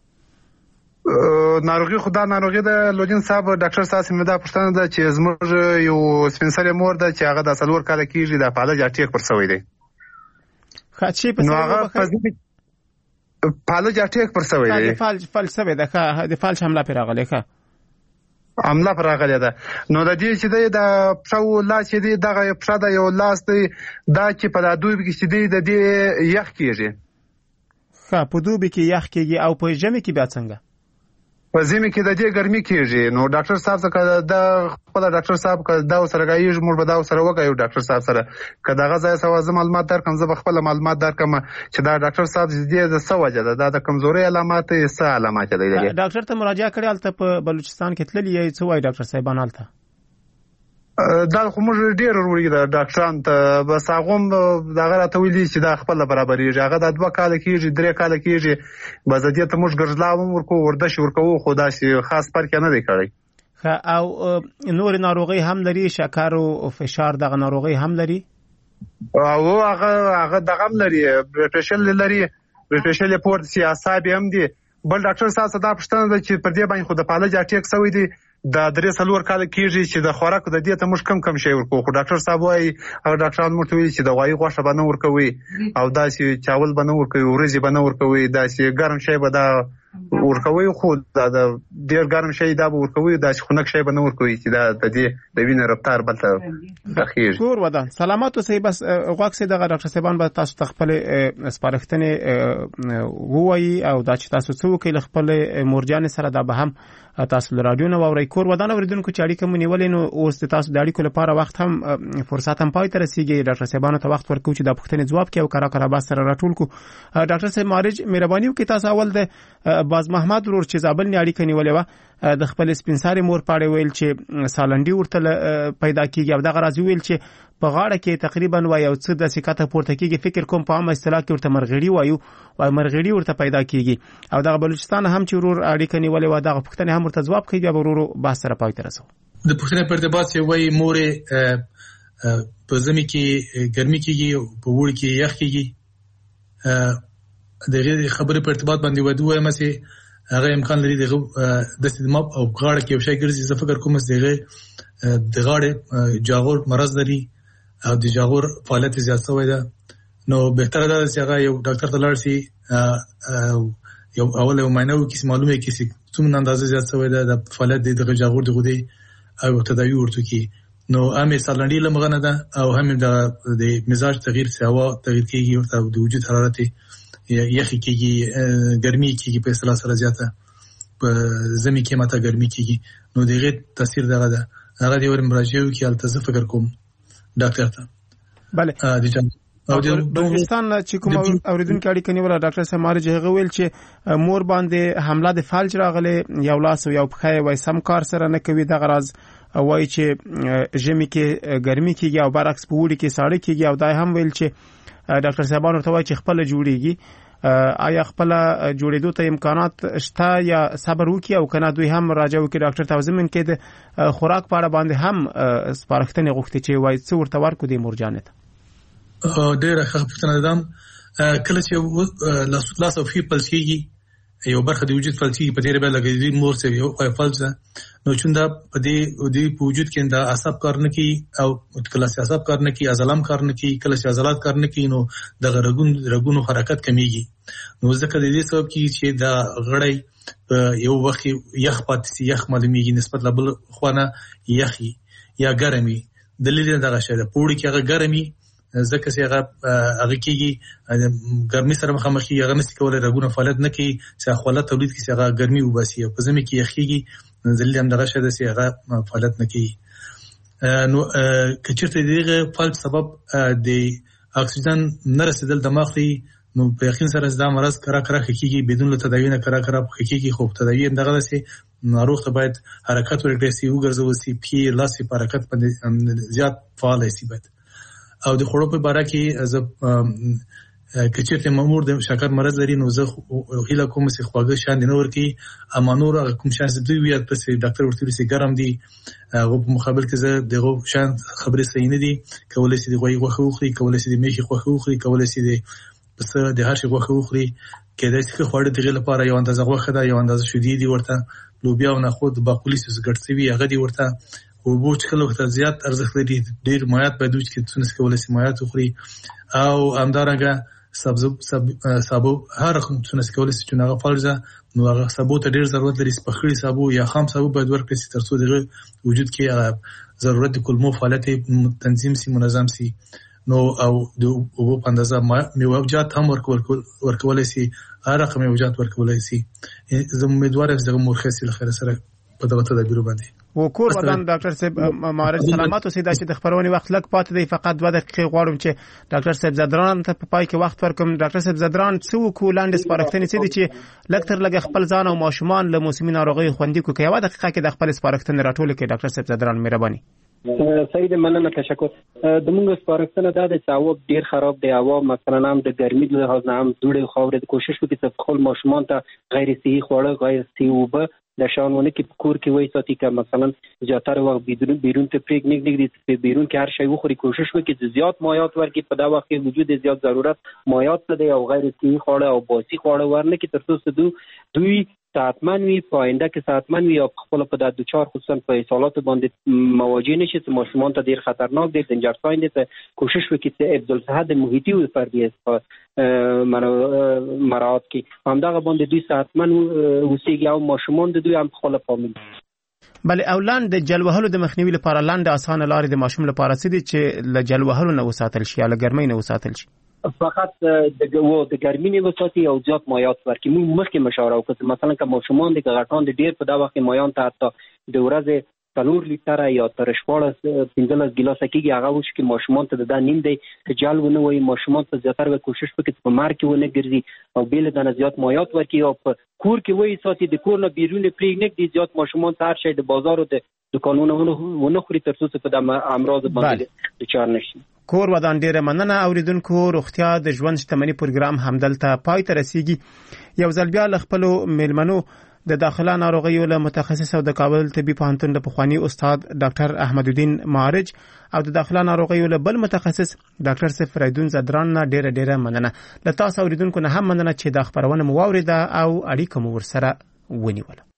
ناروغي خدا ناروغي د لودین صاحب ډاکټر صاحب مې دا پوښتنه ده چې زموږ یو سپینسر مور ده چې هغه د 4 کال کېږي د فالج اټیک پر سوی دی. خاصي په فالج اټیک پر سوی دی. د فالج سوی ده، د فالج حمله پر راغلی ښه عمله پر راغلی ده. نو د دې چې د پښو لاس چې دغه پښه د یو لاس دی دا چې په دوبي کې چې د دې یخ کېږي. ښه، په دوبي کې یخ کېږي او په ژمي کې بیا څنګه؟ په ژمي کې د دې ګرمي کېږي. نو ډاکټر صاحب څخه د خپل ډاکټر صاحب که دا سره غایږي موږ به دا سره وګایو ډاکټر صاحب سره که دغه ځای سوازه معلومات درکم، زه به خپل معلومات درکم چې دا ډاکټر صاحب دې د څه وجه ده، دا د کمزوري علامات یې څه علامات دي. ډاکټر ته مراجعه کړې الته په بلوچستان کې تللی یې څه وایي ډاکټر صاحبان الته؟ دا خو موږ ډېر وروړي د ډاکټران ته بس هغه دغه راته ویلي چې دا خپل برابرېږي. هغه د 2 کال کېږي 3 کال کېږي بس دې ته موږ ګرځلاو ورکو وردش ورکو، خو داسې خاص فرق نه دی کړی. او نور ناروغي هم لري، شکر او فشار دغه ناروغي هم لري او هغه دغه هم لري، پرشر لري، پرشر پورت سیاست هم دي. بل ډاکټر صاحب دا پښتنه ده چې پر دې باندې خو د فالج اټیک سوی دی د 3 کال کېږي چې د خوراک د دې ته موږ کم شی ورکو. خو ډاکټر صاحب وايي هغه ډاکټران موږ ته وایي چې د غوایي غوښه به نه ورکوي او داسې چاول به نه ورکوي، ورځې به نه ورکوي، داسې ګرم شی به دا ورکوي، خو دا د ډېر ګرم شی دا به ورکوي، داسې خنک شی به نه ورکوي چې دا د دې د وینې رفتار بل ته راخیږي. کور ودان سلامات اوسئ. بس غواړم چې دغه ډاکټر صاحبان به تاسو ته خپل سپارښتنې ووایي او دا چې تاسو څه وکړئ له خپل مورجانې سره دا به هم تاسو له رادیو نو اورئ کور ودان اوریدونکو چې اړیکه مو نیولې نو اوس د تاسو د اړیکو لپاره وخت هم فرصت هم پای ته رسیږي. ډاکټر صاحبانو ته وخت ورکوي چې د پوښتنې ځواب کوي او کارا باز سره راټول کو. ډاکټر صاحب مارج مهرباني وکړئ تاسو اول د باز محمد ورور چې زابل نه اړیکه نیولې و د خپل سپینساري مور پاړې ویل چې سالنډي ورته پیدا کیږي او دغه راځي ویل چې په غاړه کې تقریبا وایي او څه د سکاته پورته کیږي. فکر کوم په عام اصطلاح کې ورته مرغړی وایو او مرغړی ورته پیدا کیږي او دغه بلوچستان هم چې ورور اړیکه نیولې و دغه پوښتنه هم ورته ځواب کوي او ورور با سره پای ته رسو. د پوښتنې پر ارتباط چې وایي مور په زمي کې ګرمي کیږي او په وړ کې یخ کیږي دغه خبرې په ارتباط باندې ودوه مې هغه امکان لري دغه د سیدماب او غاړه کې وشي ګرځي. زه فکر کوم چې دغه د غاړه جاغور مرز لري او د جاغور فعالیت زیات شوی ده نو بهتره ده چې هغه یو ډاکټر ته لاړ شي یو اول یو معاینه وکړي معلومه کړي چې څومره اندازه زیات شوی ده د فعالیت د جاغور د غدې او تداوی ورته کی نو امه سالنډي لمغنه ده او هم د مزاج تغییر سوا تغییر کیږي او د وجود حرارت یخی کیږي ګرمي کیږي په اصطلاح سره زیاته په زمي کې ماته ګرمي کیږي نو دغه تاثیر دغه ده هغه دی ور مراجعه وکړي البته فکر کوم ډاکټر ته. بله او د بلوچستان چې کوم اوریدونکو اړیکه نیوله ډاکټر سماري هغه ویل چې مور باندې حمله د فالج راغله یو لاس او یو پخې وای سم کار سره نه کوي دغه راز وای چې ژمي کې ګرمي کیږي او برعکس په وړي کې ساړه کیږي او دای هم ویل چې ډاکټر صاحبانو ته وای چې خپل جوړیږي آیا خپل جوړېدو ته امکانات شته یا صبر وکي او کنه دوی هم راځي وکي ډاکټر ته زمين کې د خوراک په اړه باندې هم سپارښتنه غوښتي چې وای څو ورته ورکو دي مورجانت ډېر ښه پوښتنه ده. کله چې لاس او فی پلسیږي یو برخه د وجود فلسي په ډېر به لګیږي مور څه یو فلسه نو چوندا په دې په وجود کې د اعصاب کار نه کوي او کله چې اعصاب کار نه کوي عضلات کار نه کوي کله چې عضلات کار نه کوي نو د رګونو حرکت کمیږي نو ځکه د دې سبب کې چې د غړې یو وخت یخ پاتې یخ معلومیږي نسبت لبل خوانه یخي یا ګرمي دلیل دغه شی ده پوړی کې هغه ګرمي ځکه چې هغه کېږي ګرمي سره مخامخ کېږي هغه نسي کولای رګونه فعالیت نه کوي چې حالت تولید کې هغه ګرمي وباسي او په زمي کې یخيږي دلیل هم دغه شی ده چې هغه فعالیت نه کوي نو کچرته دغه فالج سبب د اکسیجن نه رسیدل دماغ ته نو په یقین سره دا مرض کرا کېږي بدون له تداوی نه کرا کېږي خو تداوی دغه سي ناروغ ته باید حرکت ورکړي سي وګرځول سي پی لاسي حرکت باندې زیات فعال سي باید او د خړو په باره کې از کچته مامور د شکر مرض لري نو زه هیله کوم چې خواږه شان نه ورکی امانور کوم شان چې دوی ویل پس ډاکټر ورته سي ګرم دي او په مقابل کې زه دغه شان خبرې صحیح نه دي کولای شي د غوي غوخه وخوري کولای شي د میخي غوخه وخوري کولای شي د پس د هر شي غوخه وخوري کله چې خوړه دغه لپاره یو اندازه غوخه ده یو اندازه شدید دي ورته لوبیا او نه خود باقولی سس ګټسوي هغه دي ورته او بوچ کله وخت زیات ارزښت لري ډیر مایات په دوی کې څونه کولای شي مایات وخوري او همدارنګه سابو هر کوم څونه کولای شي چې هغه فالزه نو هغه سابو ته ډیر ضرورت لري سپخړی سابو یا خام سابو باید ورکړي چې ترڅو د وجود کې ضرورت د کولمو فعالیت تنظیم سي منظم سي نو او د او په اندازه میوجات هم ورکولای شي هر رقم میوجات ورکولای شي زه امیدوار یم چې مرخصي لخر سره په دغه تدابیر باندې وکور ودان ډاکټر صاحب مارج سلامات اوسئ دا چې د خبرونې وخت لږ پاتې دی فقط 2 دقیقې غواړم چې ډاکټر صاحب زدران ته په پای کې وخت ورکوم. ډاکټر صاحب زدران څو کولاند سپارښتنې څه دي چې لږ تر لږ خپل ځان او ماشومان له موسمي ناروغي خوندي کو کوي 1 دقیقه کې د خپل سپارښتنې راټول کړي. ډاکټر صاحب زدران مهرباني. سعید مننه تشکر. د موږ سپارښتنه دا ده چې هوا ډیر خراب دی هوا مثلا هم د ګرمۍ له لحاظ نه هم دوړې خاورې د کوشش وکړي چې خپل ماشومان ته غیر صحي خواړه غیر صحي وبه د شانونه کې کور کې وای ساتي که مثلا زیاتره وخت بیرون ته پریک نه نګدي چې بیرون کې هر شی وخوري کوشش وکړي چې زیات مایات ورکړي په دا وخت کې وجود زیات ضرورت مایات ته او غیر صحي خواړه او باسي خواړه ورنه کې ترڅو دوی صحتمند وي په آینده کې صحتمند وي او خپل په د دوچار خصوصا په حالات باندې مواجه نشي چې ماشومان ته ډیر خطرناک دي دنجر ساين دي کوشش وکړي چې افضل صحت محیطي او فردي مراد کې همدغه باندې دوی صحتمند اوسېږي او ماشومان د دوی هم خپل فامیل بل اولان د جلوهلو د مخنیوي لپاره لاندې اسانه لارې د ماشوم لپاره څه دي چې له جلوهلو نه وساتل شي یا له ګرمۍ نه وساتل شي؟ فقط د ګرمي نه وساتي او زیات مایات ورکړي. موږ مخکې مشوره وکړه مثلا که ماشومان د غټان د ډیر په دا وخت مایان ته حتی د ورځې 4 لیټره یا تر 15 ګیلاسه کېږي هغه وش کې ماشومان ته د نیم دی که جال ونه وي ماشومان ته زیاتره کوشش وکړي په مار کې ونه ګرځي او بیل د زیات مایات ورکړي او په کور کې وایي ساتي د کور نه بیرون پرېږدي دي زیات ماشومان ته هر شي د بازار او د دکانونو ونه خوري تر څو په د امراض باندې د چار نشي. کور ودان ډیره مننه اوریدونکو. روغتیا د ژوند شتمنۍ پروګرام همدلته پای ته رسیږي. یو ځل بیا له خپلو میلمنو د داخله ناروغیو له متخصص او د کابل طبي پوهنتون د پخوانی استاد ډاکټر احمد الدین معارج او د داخله ناروغیو له بل متخصص ډاکټر سیف فریدون زدران نه ډیره مننه. له تاسو اوریدونکو نه هم مننه چې دا خبرونه مو واوریده او اړیکه مو ورسره ونیوله.